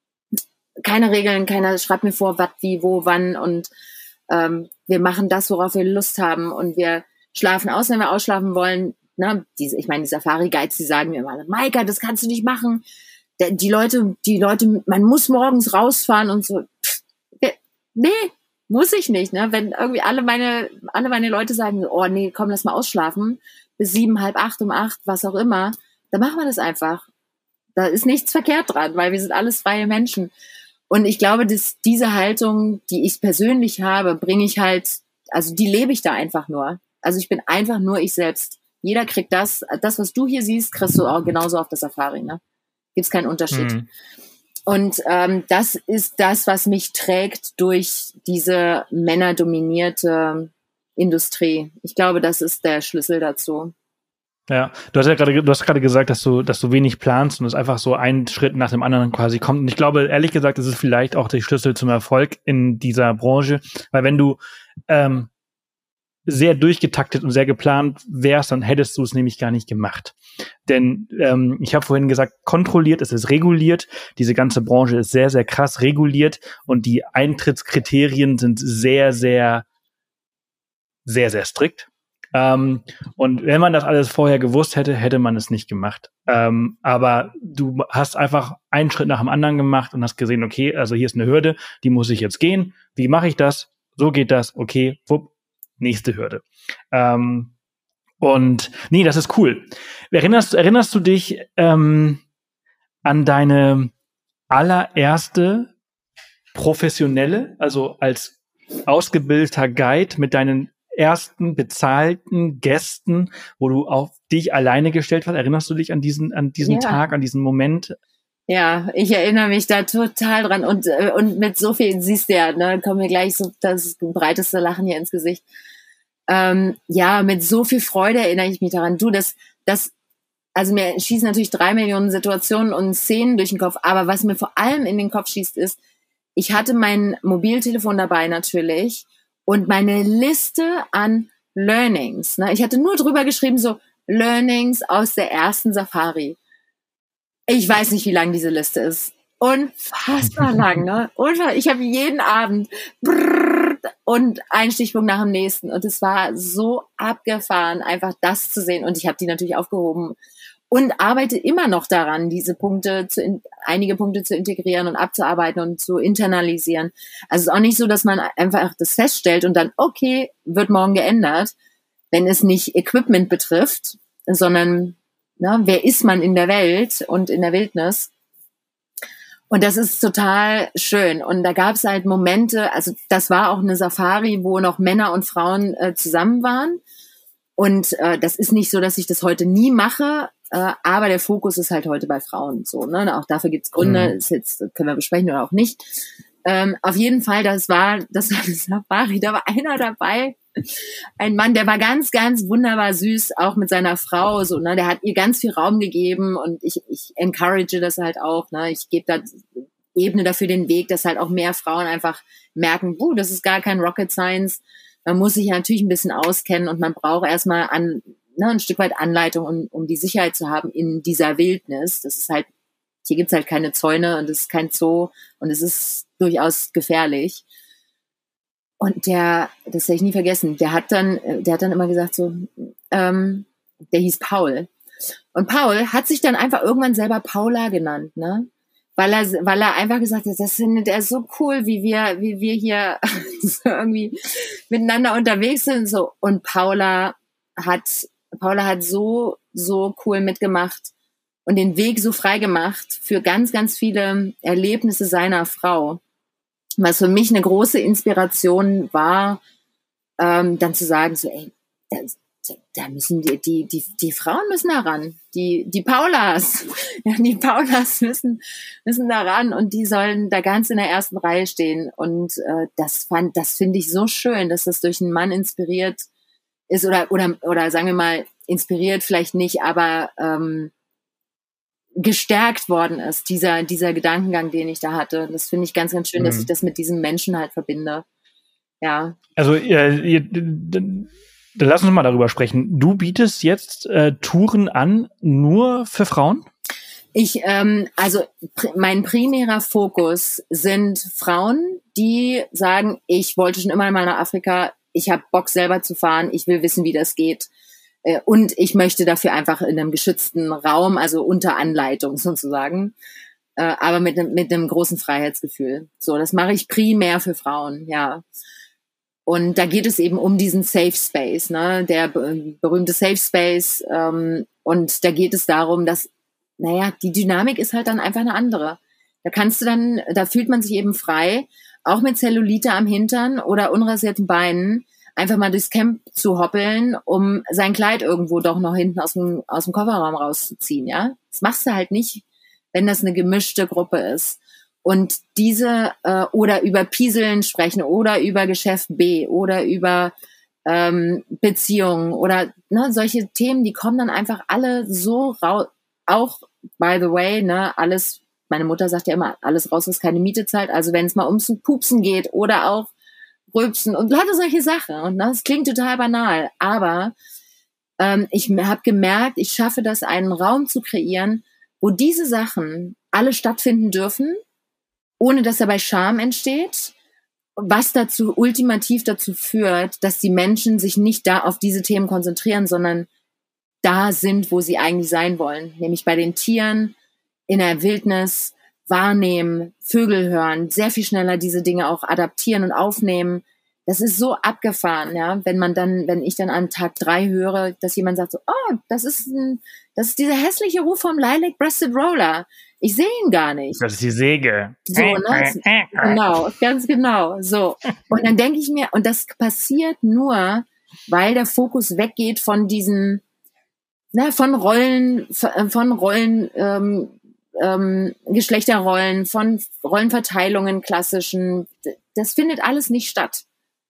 Keine Regeln, keiner schreibt mir vor, was, wie, wo, wann und ähm, wir machen das, worauf wir Lust haben und wir schlafen aus, wenn wir ausschlafen wollen. Ne? Diese, ich meine, die Safari-Guides, die sagen mir immer, Maika, das kannst du nicht machen. Die Leute, die Leute, man muss morgens rausfahren und so. Pff, nee, muss ich nicht, ne? Wenn irgendwie alle meine, alle meine Leute sagen, oh nee, komm, lass mal ausschlafen, bis sieben, halb acht, um acht, was auch immer, dann machen wir das einfach. Da ist nichts verkehrt dran, weil wir sind alles freie Menschen. Und ich glaube, dass diese Haltung, die ich persönlich habe, bringe ich halt, also die lebe ich da einfach nur. Also ich bin einfach nur ich selbst. Jeder kriegt das, das, was du hier siehst, kriegst du auch genauso auf der Safari, ne? Gibt's keinen Unterschied. Mhm. Und ähm, das ist das, was mich trägt durch diese männerdominierte Industrie. Ich glaube, das ist der Schlüssel dazu. Ja, du hast ja gerade, du hast gerade gesagt, dass du, dass du wenig planst und es einfach so ein Schritt nach dem anderen quasi kommt. Und ich glaube, ehrlich gesagt, das ist vielleicht auch der Schlüssel zum Erfolg in dieser Branche, weil wenn du ähm, sehr durchgetaktet und sehr geplant wärst, dann hättest du es nämlich gar nicht gemacht. Denn ähm, ich habe vorhin gesagt, kontrolliert, es ist reguliert. Diese ganze Branche ist sehr, sehr krass reguliert und die Eintrittskriterien sind sehr, sehr, sehr, sehr strikt. Ähm, und wenn man das alles vorher gewusst hätte, hätte man es nicht gemacht. Ähm, aber du hast einfach einen Schritt nach dem anderen gemacht und hast gesehen, okay, also hier ist eine Hürde, die muss ich jetzt gehen. Wie mache ich das? So geht das. Okay, wupp, nächste Hürde. Ähm, und nee, das ist cool. Erinnerst, erinnerst du dich ähm, an deine allererste professionelle, also als ausgebildeter Guide mit deinen ersten bezahlten Gästen, wo du auf dich alleine gestellt warst? Erinnerst du dich an diesen, an diesen ja. Tag, an diesen Moment? Ja, ich erinnere mich da total dran und und mit so viel, siehst du ja, ne, kommt mir gleich so das breiteste Lachen hier ins Gesicht. Ähm, ja, mit so viel Freude erinnere ich mich daran. Du, das, das, also mir schießen natürlich drei Millionen Situationen und Szenen durch den Kopf, aber was mir vor allem in den Kopf schießt, ist, ich hatte mein Mobiltelefon dabei natürlich und meine Liste an Learnings, ne, ich hatte nur drüber geschrieben, so Learnings aus der ersten Safari. Ich weiß nicht, wie lang diese Liste ist. Unfassbar lang, ne? Unfassbar. Ich habe jeden Abend brrr, und einen Stichpunkt nach dem nächsten. Und es war so abgefahren, einfach das zu sehen. Und ich habe die natürlich aufgehoben und arbeite immer noch daran, diese Punkte, zu in, einige Punkte zu integrieren und abzuarbeiten und zu internalisieren. Also es ist auch nicht so, dass man einfach das feststellt und dann, okay, wird morgen geändert, wenn es nicht Equipment betrifft, sondern na, wer ist man in der Welt und in der Wildnis? Und das ist total schön. Und da gab es halt Momente, also das war auch eine Safari, wo noch Männer und Frauen äh, zusammen waren. Und äh, das ist nicht so, dass ich das heute nie mache, äh, aber der Fokus ist halt heute bei Frauen. So, ne? Auch dafür gibt's Gründe, mhm. ist jetzt, können wir besprechen oder auch nicht. Ähm, auf jeden Fall, das war, das war eine Safari, da war einer dabei, ein Mann, der war ganz, ganz wunderbar süß, auch mit seiner Frau, so, ne, der hat ihr ganz viel Raum gegeben und ich, ich encourage das halt auch, ne, ich gebe da Ebene dafür den Weg, dass halt auch mehr Frauen einfach merken, uh, das ist gar kein Rocket Science, man muss sich ja natürlich ein bisschen auskennen und man braucht erstmal an, ne, ein Stück weit Anleitung, um, um die Sicherheit zu haben in dieser Wildnis, das ist halt, hier gibt's halt keine Zäune und es ist kein Zoo und es ist durchaus gefährlich. Und der, das werde ich nie vergessen, der hat dann, der hat dann immer gesagt so, ähm, der hieß Paul. Und Paul hat sich dann einfach irgendwann selber Paula genannt, ne? Weil er, weil er einfach gesagt hat, das findet er so cool, wie wir, wie wir hier so irgendwie miteinander unterwegs sind, so. Und Paula hat, Paula hat so, so cool mitgemacht und den Weg so frei gemacht für ganz, ganz viele Erlebnisse seiner Frau. Was für mich eine große Inspiration war, ähm, dann zu sagen, so, ey, da, da müssen die, die, die, die Frauen müssen da ran, die, die Paulas, ja, die Paulas müssen, müssen da ran und die sollen da ganz in der ersten Reihe stehen. Und äh, das fand, das finde ich so schön, dass das durch einen Mann inspiriert ist oder, oder, oder sagen wir mal, inspiriert vielleicht nicht, aber ähm, gestärkt worden ist, dieser, dieser Gedankengang, den ich da hatte. Das finde ich ganz, ganz schön, mhm. dass ich das mit diesem Menschen halt verbinde. Ja. Also, äh, ihr, dann lass uns mal darüber sprechen. Du bietest jetzt äh, Touren an, nur für Frauen? Ich, ähm, also pr- mein primärer Fokus sind Frauen, die sagen, ich wollte schon immer mal nach Afrika, ich habe Bock selber zu fahren, ich will wissen, wie das geht. Und ich möchte dafür einfach in einem geschützten Raum, also unter Anleitung sozusagen, äh, aber mit einem mit einem großen Freiheitsgefühl. So, das mache ich primär für Frauen, ja. Und da geht es eben um diesen Safe Space, ne, der be- berühmte Safe Space. Ähm, und da geht es darum, dass, naja, die Dynamik ist halt dann einfach eine andere. Da kannst du dann, da fühlt man sich eben frei, auch mit Zellulite am Hintern oder unrasierten Beinen, einfach mal durchs Camp zu hoppeln, um sein Kleid irgendwo doch noch hinten aus dem, aus dem Kofferraum rauszuziehen, ja. Das machst du halt nicht, wenn das eine gemischte Gruppe ist. Und diese, äh, oder über Pieseln sprechen, oder über Geschäft B, oder über ähm, Beziehungen, oder ne, solche Themen, die kommen dann einfach alle so raus, auch, by the way, ne, alles, meine Mutter sagt ja immer, alles raus, was keine Miete zahlt, also wenn es mal ums Pupsen geht, oder auch Rülpsen und lauter solche Sachen. Und das klingt total banal, aber ähm, ich habe gemerkt, ich schaffe das, einen Raum zu kreieren, wo diese Sachen alle stattfinden dürfen, ohne dass dabei Scham entsteht, was dazu ultimativ dazu führt, dass die Menschen sich nicht da auf diese Themen konzentrieren, sondern da sind, wo sie eigentlich sein wollen, nämlich bei den Tieren, in der Wildnis, wahrnehmen, Vögel hören, sehr viel schneller diese Dinge auch adaptieren und aufnehmen. Das ist so abgefahren, ja, wenn man dann, wenn ich dann an Tag drei höre, dass jemand sagt so, oh, das ist ein, das ist dieser hässliche Ruf vom Lilac-Breasted Roller. Ich sehe ihn gar nicht. Das ist die Säge. So, ne? Genau, ganz genau. So. Und dann denke ich mir, und das passiert nur, weil der Fokus weggeht von diesen, ne, von Rollen, von Rollen, ähm, ähm, Geschlechterrollen, von Rollenverteilungen, klassischen. Das findet alles nicht statt.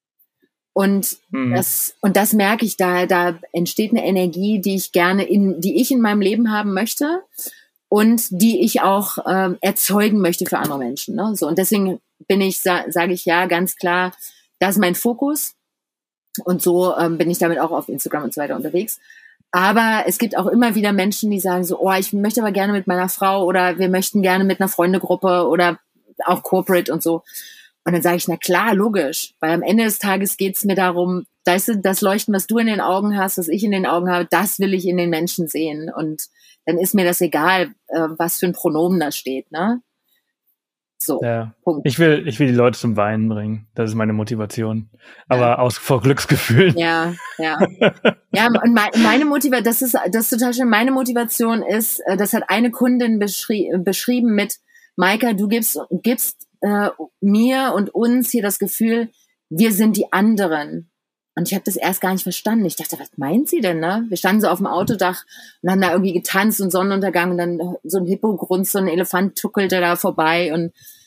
Und mhm. das, und das merke ich, da, da entsteht eine Energie, die ich gerne in, die ich in meinem Leben haben möchte und die ich auch ähm, erzeugen möchte für andere Menschen. Ne? So, und deswegen bin ich, sa- sage ich ja ganz klar, das ist mein Fokus. Und so ähm, bin ich damit auch auf Instagram und so weiter unterwegs. Aber es gibt auch immer wieder Menschen, die sagen so, oh, ich möchte aber gerne mit meiner Frau oder wir möchten gerne mit einer Freundegruppe oder auch Corporate und so. Und dann sage ich, na klar, logisch, weil am Ende des Tages geht's mir darum, weißt du, das Leuchten, was du in den Augen hast, was ich in den Augen habe, das will ich in den Menschen sehen. Und dann ist mir das egal, äh, was für ein Pronomen da steht, ne? So, ja. Punkt. Ich will, ich will die Leute zum Weinen bringen. Das ist meine Motivation. Aber ja. aus vor Glücksgefühlen. Ja, ja. Ja, und mein, meine Motivation, das ist, das ist total schön. Meine Motivation ist, das hat eine Kundin beschri- beschrieben mit, Maika, du gibst, gibst äh, mir und uns hier das Gefühl, wir sind die anderen. Und ich habe das erst gar nicht verstanden. Ich dachte, was meint sie denn, ne? Wir standen so auf dem Autodach und haben da irgendwie getanzt und Sonnenuntergang und dann so ein Hippo grunzt, so ein Elefant tuckelte da vorbei und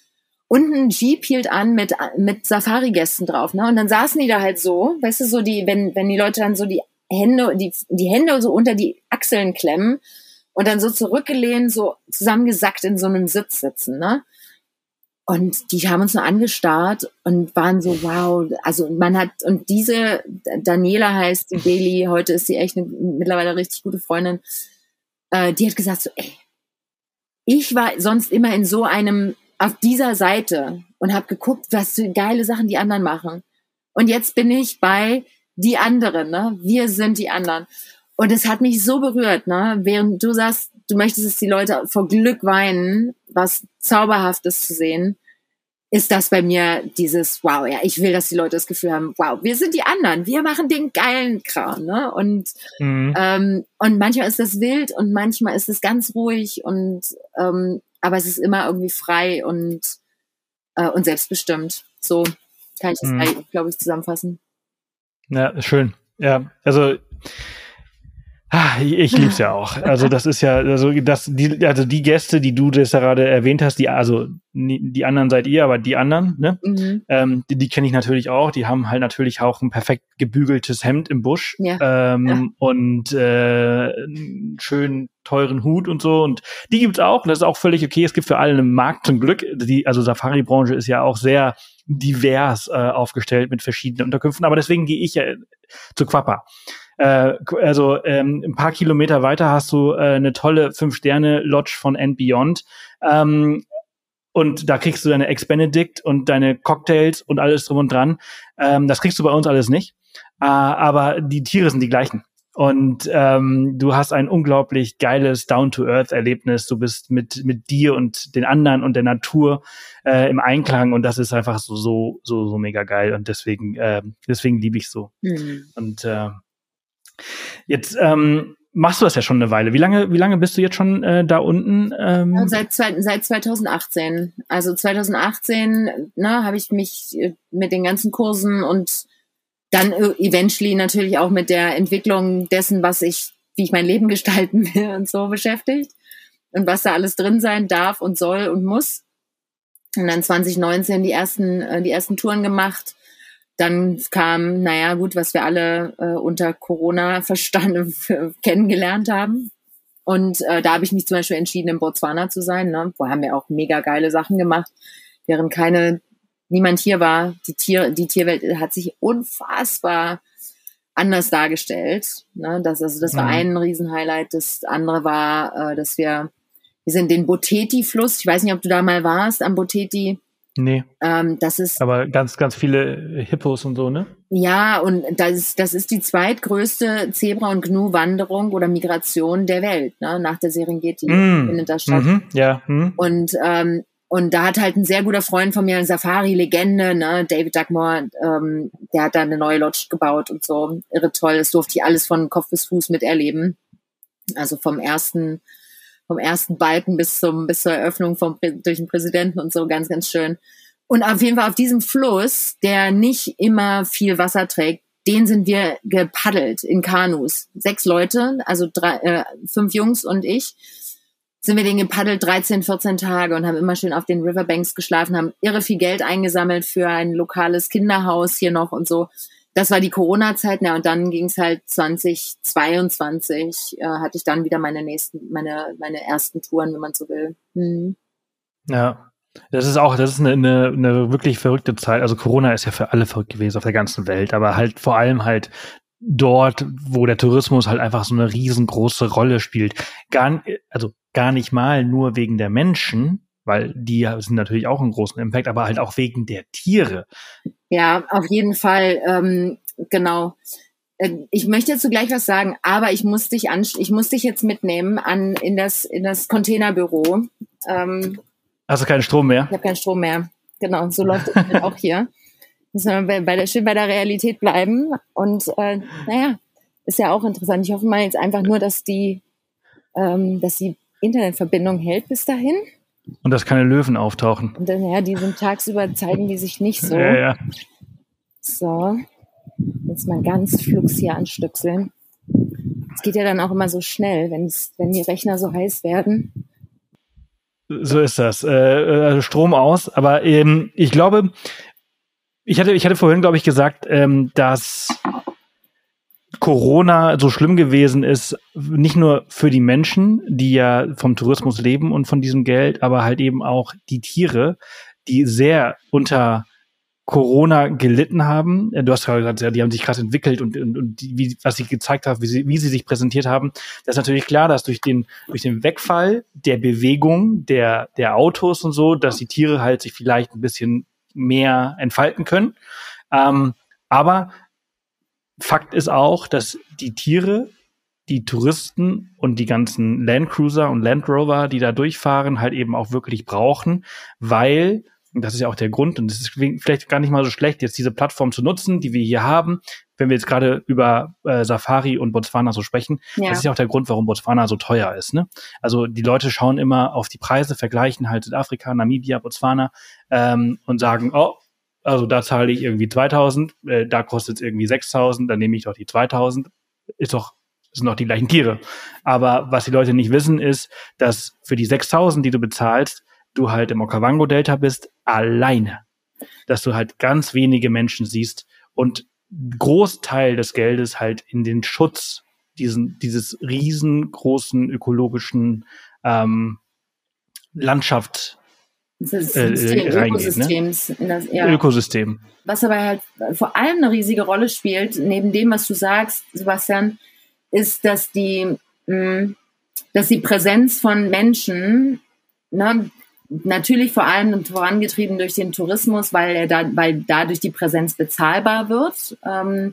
Und ein Jeep hielt an mit, mit Safari-Gästen drauf, ne? Und dann saßen die da halt so, weißt du, so die, wenn, wenn die Leute dann so die Hände, die, die Hände so unter die Achseln klemmen und dann so zurückgelehnt, so zusammengesackt in so einem Sitz sitzen, ne? Und die haben uns nur angestarrt und waren so, wow, also man hat, und diese, Daniela heißt die Deli, heute ist sie echt eine mittlerweile richtig gute Freundin, äh, die hat gesagt so, ey, ich war sonst immer in so einem, auf dieser Seite und habe geguckt, was für geile Sachen die anderen machen. Und jetzt bin ich bei die anderen, ne? Wir sind die anderen. Und es hat mich so berührt, ne? Während du sagst, du möchtest, dass die Leute vor Glück weinen, was Zauberhaftes zu sehen, ist das bei mir dieses, wow, ja, ich will, dass die Leute das Gefühl haben, wow, wir sind die anderen, wir machen den geilen Kram, ne? Und, mhm. ähm, und manchmal ist das wild und manchmal ist es ganz ruhig und, ähm, aber es ist immer irgendwie frei und, äh, und selbstbestimmt. So kann ich das, mhm. glaube ich, zusammenfassen. Ja, schön. Ja, also ich lieb's ja auch. Also das ist ja, also das, die, also die Gäste, die du das gerade erwähnt hast, die, also die anderen seid ihr, aber die anderen, ne, mhm. ähm, die, die kenne ich natürlich auch. Die haben halt natürlich auch ein perfekt gebügeltes Hemd im Busch ja. Ähm, ja. und äh, einen schönen teuren Hut und so. Und die gibt's auch. Und das ist auch völlig okay. Es gibt für alle einen Markt zum Glück. Die, also Safari-Branche ist ja auch sehr divers äh, aufgestellt mit verschiedenen Unterkünften. Aber deswegen gehe ich ja zu Quappa. Äh, also ähm, ein paar Kilometer weiter hast du äh, eine tolle Fünf-Sterne-Lodge von And Beyond. Ähm, und da kriegst du deine Ex-Benedict und deine Cocktails und alles drum und dran. Ähm, das kriegst du bei uns alles nicht. Äh, aber die Tiere sind die gleichen. Und ähm, du hast ein unglaublich geiles Down-to-Earth-Erlebnis. Du bist mit mit dir und den anderen und der Natur äh, im Einklang. Und das ist einfach so so so so mega geil. Und deswegen äh, deswegen liebe ich so. Mhm. Und äh, jetzt ähm, machst du das ja schon eine Weile. Wie lange, wie lange bist du jetzt schon äh, da unten? Ähm? Seit, seit zwanzig achtzehn. Also zwanzig achtzehn ne, habe ich mich mit den ganzen Kursen und dann eventually natürlich auch mit der Entwicklung dessen, was ich, wie ich mein Leben gestalten will und so beschäftigt. Und was da alles drin sein darf und soll und muss. Und dann zwanzig neunzehn die ersten, die ersten Touren gemacht. Dann kam, naja, gut, was wir alle äh, unter Corona verstanden, kennengelernt haben. Und äh, da habe ich mich zum Beispiel entschieden, in Botswana zu sein. Ne? Wo haben wir auch mega geile Sachen gemacht, während keine, niemand hier war. Die Tier, die Tierwelt hat sich unfassbar anders dargestellt. Ne? Das, also das war mhm. ein Riesenhighlight. Das andere war, äh, dass wir, wir sind den Boteti-Fluss, ich weiß nicht, ob du da mal warst, am Boteti. Nee. Ähm, das ist. Aber ganz, ganz viele Hippos und so, ne? Ja, und das ist, das ist die zweitgrößte Zebra- und Gnu-Wanderung oder Migration der Welt, ne? Nach der Serengeti mm. findet das statt. Mhm. Ja. Mm. Und, ähm, und da hat halt ein sehr guter Freund von mir, eine Safari-Legende, ne? David Dugmore, ähm, der hat da eine neue Lodge gebaut und so. Irre toll. Das durfte ich alles von Kopf bis Fuß miterleben. Also vom ersten, vom ersten Balken bis zum, bis zur Eröffnung vom, durch den Präsidenten und so, ganz, ganz schön. Und auf jeden Fall auf diesem Fluss, der nicht immer viel Wasser trägt, den sind wir gepaddelt in Kanus. Sechs Leute, also drei, äh, fünf Jungs und ich, sind wir den gepaddelt dreizehn, vierzehn Tage und haben immer schön auf den Riverbanks geschlafen, haben irre viel Geld eingesammelt für ein lokales Kinderhaus hier noch und so. Das war die Corona-Zeit, ja, und dann ging es halt zwanzig zweiundzwanzig, äh, hatte ich dann wieder meine nächsten, meine, meine ersten Touren, wenn man so will. Hm. Ja, das ist auch, das ist eine, eine, eine wirklich verrückte Zeit. Also Corona ist ja für alle verrückt gewesen auf der ganzen Welt, aber halt vor allem halt dort, wo der Tourismus halt einfach so eine riesengroße Rolle spielt. Gar, also gar nicht mal nur wegen der Menschen, weil die sind natürlich auch einen großen Impact, aber halt auch wegen der Tiere. Ja, auf jeden Fall, ähm, genau. Ich möchte jetzt so gleich was sagen, aber ich muss dich an, ich muss dich jetzt mitnehmen an in das in das Containerbüro. Ähm, Hast du keinen Strom mehr? Ich habe keinen Strom mehr. Genau, so läuft es halt auch hier. Müssen wir bei, bei der, schön bei der Realität bleiben. Und äh, naja, ist ja auch interessant. Ich hoffe mal jetzt einfach nur, dass die, ähm, dass die Internetverbindung hält bis dahin. Und dass keine Löwen auftauchen. Und dann, ja, die sind tagsüber, zeigen die sich nicht so. Ja, ja. So, jetzt mal ganz flugs hier anstöpseln. Es geht ja dann auch immer so schnell, wenn's, wenn die Rechner so heiß werden. So ist das. Äh, Strom aus. Aber ähm, ich glaube, ich hatte, ich hatte vorhin, glaube ich, gesagt, ähm, dass Corona so schlimm gewesen ist, nicht nur für die Menschen, die ja vom Tourismus leben und von diesem Geld, aber halt eben auch die Tiere, die sehr unter Corona gelitten haben. Du hast gerade gesagt, ja, die haben sich gerade entwickelt und, und, und die, wie, was sie gezeigt haben, wie sie, wie sie sich präsentiert haben. Das ist natürlich klar, dass durch den, durch den Wegfall der Bewegung der, der Autos und so, dass die Tiere halt sich vielleicht ein bisschen mehr entfalten können. Ähm, aber Fakt ist auch, dass die Tiere, die Touristen und die ganzen Landcruiser und Land Rover, die da durchfahren, halt eben auch wirklich brauchen, weil, und das ist ja auch der Grund, und es ist vielleicht gar nicht mal so schlecht, jetzt diese Plattform zu nutzen, die wir hier haben, wenn wir jetzt gerade über äh, Safari und Botswana so sprechen. Ja. Das ist ja auch der Grund, warum Botswana so teuer ist, ne? Also die Leute schauen immer auf die Preise, vergleichen halt Südafrika, Namibia, Botswana ähm, und sagen, oh, also da zahle ich irgendwie zweitausend, äh, da kostet es irgendwie sechstausend, dann nehme ich doch die zweitausend. Ist doch, sind doch die gleichen Tiere. Aber was die Leute nicht wissen, ist, dass für die sechstausend, die du bezahlst, du halt im Okavango-Delta bist, alleine. Dass du halt ganz wenige Menschen siehst und Großteil des Geldes halt in den Schutz diesen, dieses riesengroßen ökologischen ähm, Landschaft System, äh, reingeht, Ökosystems. Ne? In das, ja. Ökosystem. Was aber halt vor allem eine riesige Rolle spielt, neben dem, was du sagst, Sebastian, ist, dass die, mh, dass die Präsenz von Menschen, ne, natürlich vor allem vorangetrieben durch den Tourismus, weil er da, weil dadurch die Präsenz bezahlbar wird. Ähm,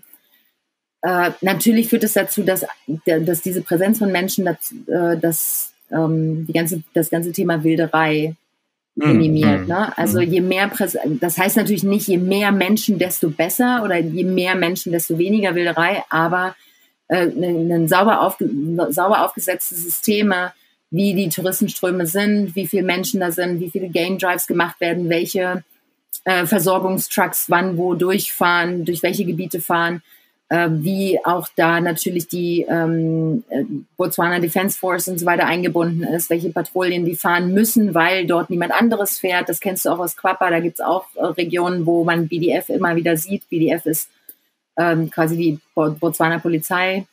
äh, natürlich führt es dazu, dass, dass diese Präsenz von Menschen, dass, äh, dass ähm, die ganze, das ganze Thema Wilderei minimiert, mm, ne? Also mm. je mehr Präsenz, das heißt natürlich nicht, je mehr Menschen, desto besser oder je mehr Menschen, desto weniger Wilderei, aber äh, ein sauber, aufge, sauber aufgesetzte Systeme, wie die Touristenströme sind, wie viele Menschen da sind, wie viele Game Drives gemacht werden, welche äh, Versorgungstrucks wann wo durchfahren, durch welche Gebiete fahren, äh, wie auch da natürlich die ähm, Botswana Defense Force und so weiter eingebunden ist, welche Patrouillen die fahren müssen, weil dort niemand anderes fährt. Das kennst du auch aus Quapa, da gibt's auch äh, Regionen, wo man B D F immer wieder sieht. B D F ist ähm, quasi die Bo- Botswana Polizei,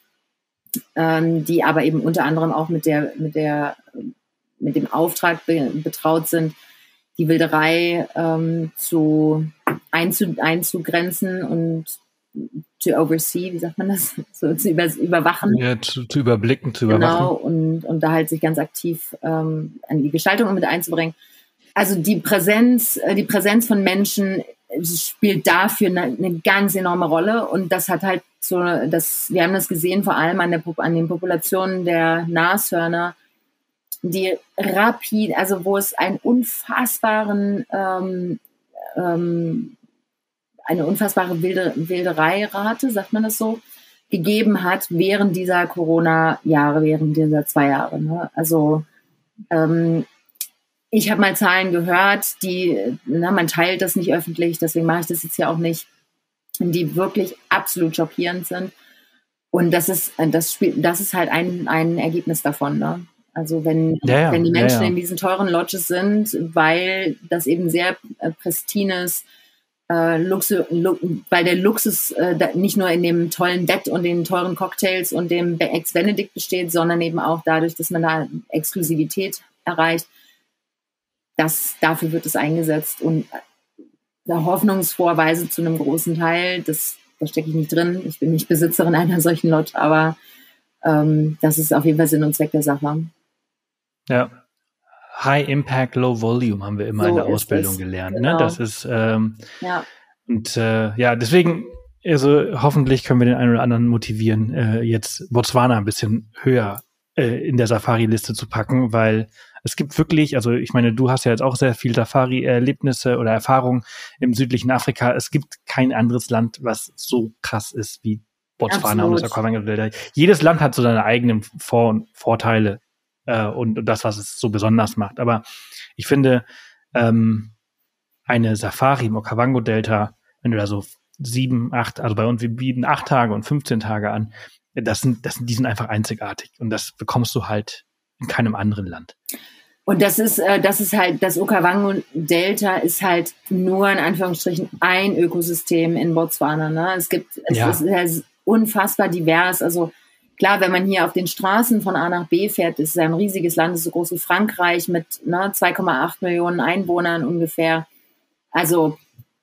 ähm, die aber eben unter anderem auch mit der mit der mit dem Auftrag be- betraut sind, die Wilderei ähm, zu einzu- einzugrenzen und to oversee, wie sagt man das, so zu über, überwachen. Ja, zu, zu überblicken, zu überwachen. Genau, und, und da halt sich ganz aktiv ähm, an die Gestaltung mit einzubringen. Also die Präsenz, äh, die Präsenz von Menschen spielt dafür eine, eine ganz enorme Rolle und das hat halt so, das, wir haben das gesehen vor allem an der an den Populationen der Nashörner, die rapid, also wo es einen unfassbaren ähm, ähm, eine unfassbare Wilde, Wildereirate, sagt man das so, gegeben hat während dieser Corona-Jahre, während dieser zwei Jahre. Ne? Also ähm, ich habe mal Zahlen gehört, die, na, man teilt das nicht öffentlich, deswegen mache ich das jetzt hier auch nicht, die wirklich absolut schockierend sind. Und das ist, das spielt, das ist halt ein, ein Ergebnis davon, ne? Also wenn, ja, ja, wenn die Menschen ja, ja. in diesen teuren Lodges sind, weil das eben sehr äh, pristines äh, Luxus, Lu- weil der Luxus äh, da, nicht nur in dem tollen Bett und den teuren Cocktails und dem Ex-Benedict besteht, sondern eben auch dadurch, dass man da Exklusivität erreicht. Das, dafür wird es eingesetzt und äh, hoffnungsvorweise zu einem großen Teil, das, da stecke ich nicht drin, ich bin nicht Besitzerin einer solchen Lodge, aber ähm, das ist auf jeden Fall Sinn und Zweck der Sache. Ja. High Impact, Low Volume haben wir immer so in der Ausbildung es. gelernt. Genau. Ne? Das ist ähm, ja. Und äh, ja, deswegen, also hoffentlich können wir den einen oder anderen motivieren, äh, jetzt Botswana ein bisschen höher äh, in der Safari-Liste zu packen, weil es gibt wirklich, also ich meine, du hast ja jetzt auch sehr viel Safari-Erlebnisse oder Erfahrungen im südlichen Afrika. Es gibt kein anderes Land, was so krass ist wie Botswana und das Okavango-Delta. Jedes Land hat so seine eigenen Vor- und Vorteile äh, und, und das, was es so besonders macht. Aber ich finde, ähm, eine Safari im Okavango-Delta, wenn du da so sieben, acht, also bei uns, wir bieten acht Tage und fünfzehn Tage an, das sind, das sind, die sind einfach einzigartig und das bekommst du halt in keinem anderen Land. Und das ist, äh, das ist halt, das Okavango-Delta ist halt nur in Anführungsstrichen ein Ökosystem in Botswana. Ne? Es gibt, es Ja. ist ja unfassbar divers. Also klar, wenn man hier auf den Straßen von A nach B fährt, ist es ein riesiges Land, ist so groß wie Frankreich mit ne, zwei Komma acht Millionen Einwohnern ungefähr. Also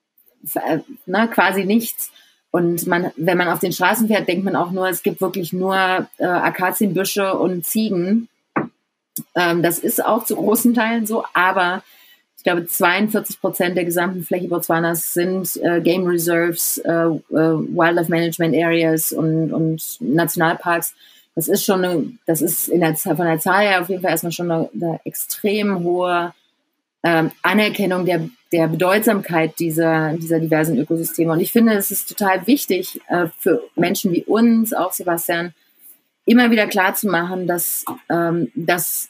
äh, ne, quasi nichts. Und man, wenn man auf den Straßen fährt, denkt man auch nur, es gibt wirklich nur äh, Akazienbüsche und Ziegen. Ähm, das ist auch zu großen Teilen so, aber ich glaube, zweiundvierzig Prozent der gesamten Fläche Botswanas sind äh, Game Reserves, äh, äh, Wildlife Management Areas und, und Nationalparks. Das ist schon eine, das ist in der, von der Zahl her auf jeden Fall erstmal schon eine, eine extrem hohe ähm, Anerkennung der, der Bedeutsamkeit dieser, dieser diversen Ökosysteme. Und ich finde, es ist total wichtig äh, für Menschen wie uns, auch Sebastian, immer wieder klar zu machen, dass, ähm, dass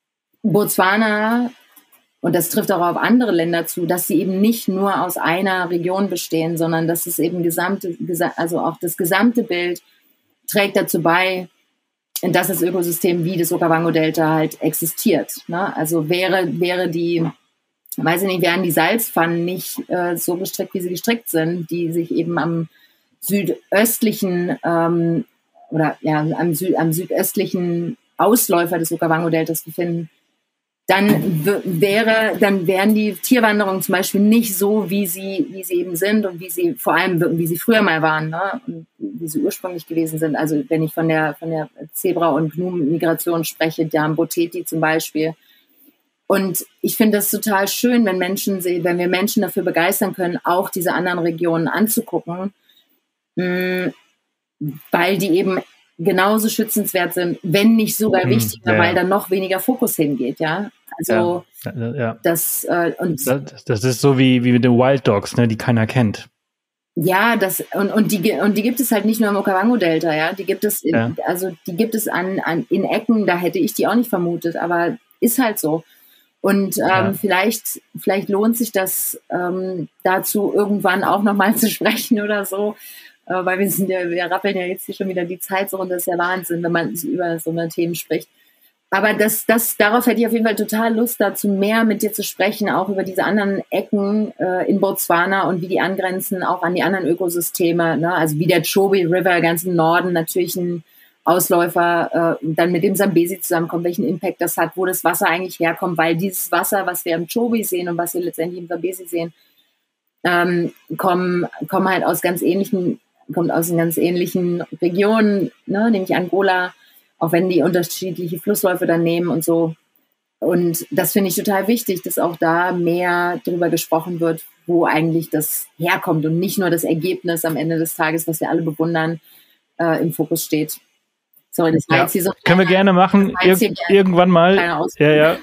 Botswana, und das trifft auch auf andere Länder zu, dass sie eben nicht nur aus einer Region bestehen, sondern dass es eben gesamte, also auch das gesamte Bild trägt dazu bei, dass das Ökosystem wie das Okavango-Delta halt existiert. Ne? Also wäre, wäre die, weiß ich nicht, wären die Salzpfannen nicht äh, so gestrickt, wie sie gestrickt sind, die sich eben am südöstlichen ähm, oder ja, am, Süd, am südöstlichen Ausläufer des Okavango-Deltas befinden, dann w- wäre, dann wären die Tierwanderungen zum Beispiel nicht so, wie sie, wie sie eben sind und wie sie vor allem, wie sie früher mal waren, ne? Und wie sie ursprünglich gewesen sind. Also wenn ich von der, von der Zebra- und Gnu-Migration spreche, der Mboteti zum Beispiel. Und ich finde das total schön, wenn Menschen, wenn wir Menschen dafür begeistern können, auch diese anderen Regionen anzugucken, mh, weil die eben genauso schützenswert sind, wenn nicht sogar Mhm, wichtiger, ja, ja. weil dann noch weniger Fokus hingeht, ja. Also Ja, ja. das äh, und Das, das ist so wie, wie mit den Wild Dogs, ne, die keiner kennt. ja, das und und die und die gibt es halt nicht nur im Okavango-Delta, ja. Die gibt es, in, Ja. also die gibt es an, an in Ecken, da hätte ich die auch nicht vermutet, aber ist halt so. Und ähm, Ja. vielleicht vielleicht lohnt sich das ähm, dazu irgendwann auch nochmal zu sprechen oder so. Äh, weil wir sind ja, wir rappeln ja jetzt hier schon wieder die Zeit so runter, das ist ja Wahnsinn, wenn man über so eine Themen spricht. Aber das, das, darauf hätte ich auf jeden Fall total Lust, dazu mehr mit dir zu sprechen, auch über diese anderen Ecken äh, in Botswana und wie die angrenzen auch an die anderen Ökosysteme, ne? Also wie der Chobe River ganz im Norden natürlich ein Ausläufer, äh, dann mit dem Sambesi zusammenkommt, welchen Impact das hat, wo das Wasser eigentlich herkommt, weil dieses Wasser, was wir im Chobe sehen und was wir letztendlich im Sambesi sehen, ähm, kommen, kommen halt aus ganz ähnlichen kommt aus ganz ähnlichen Regionen, ne, nämlich Angola, auch wenn die unterschiedliche Flussläufe dann nehmen und so. Und das finde ich total wichtig, dass auch da mehr darüber gesprochen wird, wo eigentlich das herkommt und nicht nur das Ergebnis am Ende des Tages, was wir alle bewundern, äh, im Fokus steht. Sorry, das war Ja. jetzt hier so. Können wir gerne machen, das war jetzt hier ir gerne irgendwann mal. kleiner Ausflug. Ja, ja.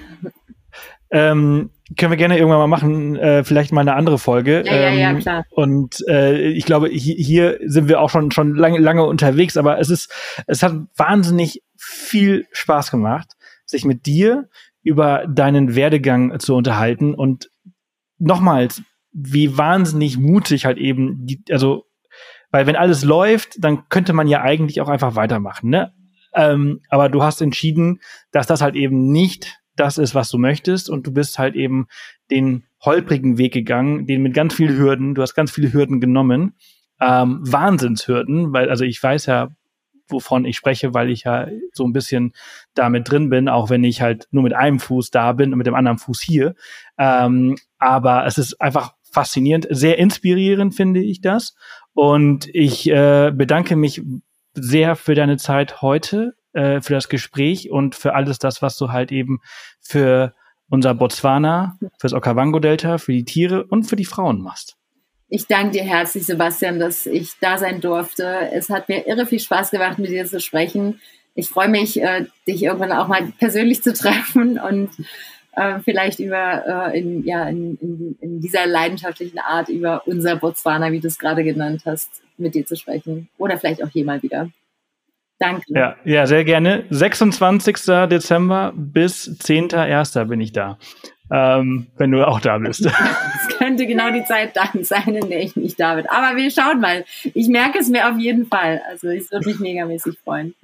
Ähm, können wir gerne irgendwann mal machen, äh, vielleicht mal eine andere Folge. Ja, ja, ja, Ähm, klar. Und äh, ich glaube, hi hier sind wir auch schon schon lange lange unterwegs, aber es ist, es hat wahnsinnig viel Spaß gemacht, sich mit dir über deinen Werdegang zu unterhalten und nochmals, wie wahnsinnig mutig halt eben, die, also, weil wenn alles läuft, dann könnte man ja eigentlich auch einfach weitermachen, ne? Ähm, aber du hast entschieden, dass das halt eben nicht das ist, was du möchtest, und du bist halt eben den holprigen Weg gegangen, den mit ganz vielen Hürden, du hast ganz viele Hürden genommen, ähm, Wahnsinnshürden, weil, also ich weiß ja, wovon ich spreche, weil ich ja so ein bisschen damit drin bin, auch wenn ich halt nur mit einem Fuß da bin und mit dem anderen Fuß hier. Ähm, aber es ist einfach faszinierend, sehr inspirierend finde ich das. Und ich äh, bedanke mich sehr für deine Zeit heute, äh, für das Gespräch und für alles das, was du halt eben für unser Botswana, fürs Okavango-Delta, für die Tiere und für die Frauen machst. Ich danke dir herzlich, Sebastian, dass ich da sein durfte. Es hat mir irre viel Spaß gemacht, mit dir zu sprechen. Ich freue mich, äh, dich irgendwann auch mal persönlich zu treffen und äh, vielleicht über äh, in, ja, in, in, in dieser leidenschaftlichen Art über unser Botswana, wie du es gerade genannt hast, mit dir zu sprechen. Oder vielleicht auch hier mal wieder. Danke. Ja, ja, sehr gerne. sechsundzwanzigsten Dezember bis zehnten ersten bin ich da. Ähm, wenn du auch da bist. Es könnte genau die Zeit dann sein, in der ich nicht da bin. Aber wir schauen mal. Ich merke es mir auf jeden Fall. Also es würde mich megamäßig freuen.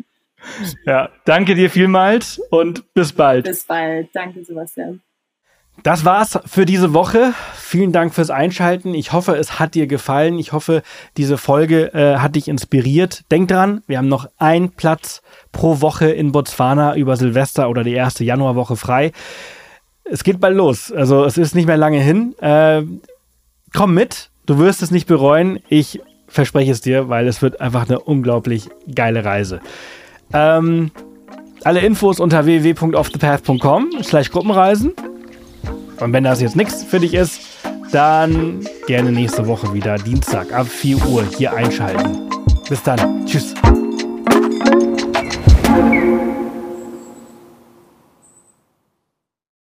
Ja, danke dir vielmals und bis bald. Bis bald. Danke, Sebastian. Das war's für diese Woche. Vielen Dank fürs Einschalten. Ich hoffe, es hat dir gefallen. Ich hoffe, diese Folge äh, hat dich inspiriert. Denk dran, wir haben noch einen Platz pro Woche in Botswana über Silvester oder die erste Januarwoche frei. Es geht bald los. Also es ist nicht mehr lange hin. Äh, komm mit. Du wirst es nicht bereuen. Ich verspreche es dir, weil es wird einfach eine unglaublich geile Reise. Ähm, alle Infos unter w w w punkt off the path punkt com slash Gruppenreisen. Und wenn das jetzt nichts für dich ist, dann gerne nächste Woche wieder Dienstag ab vier Uhr hier einschalten. Bis dann. Tschüss.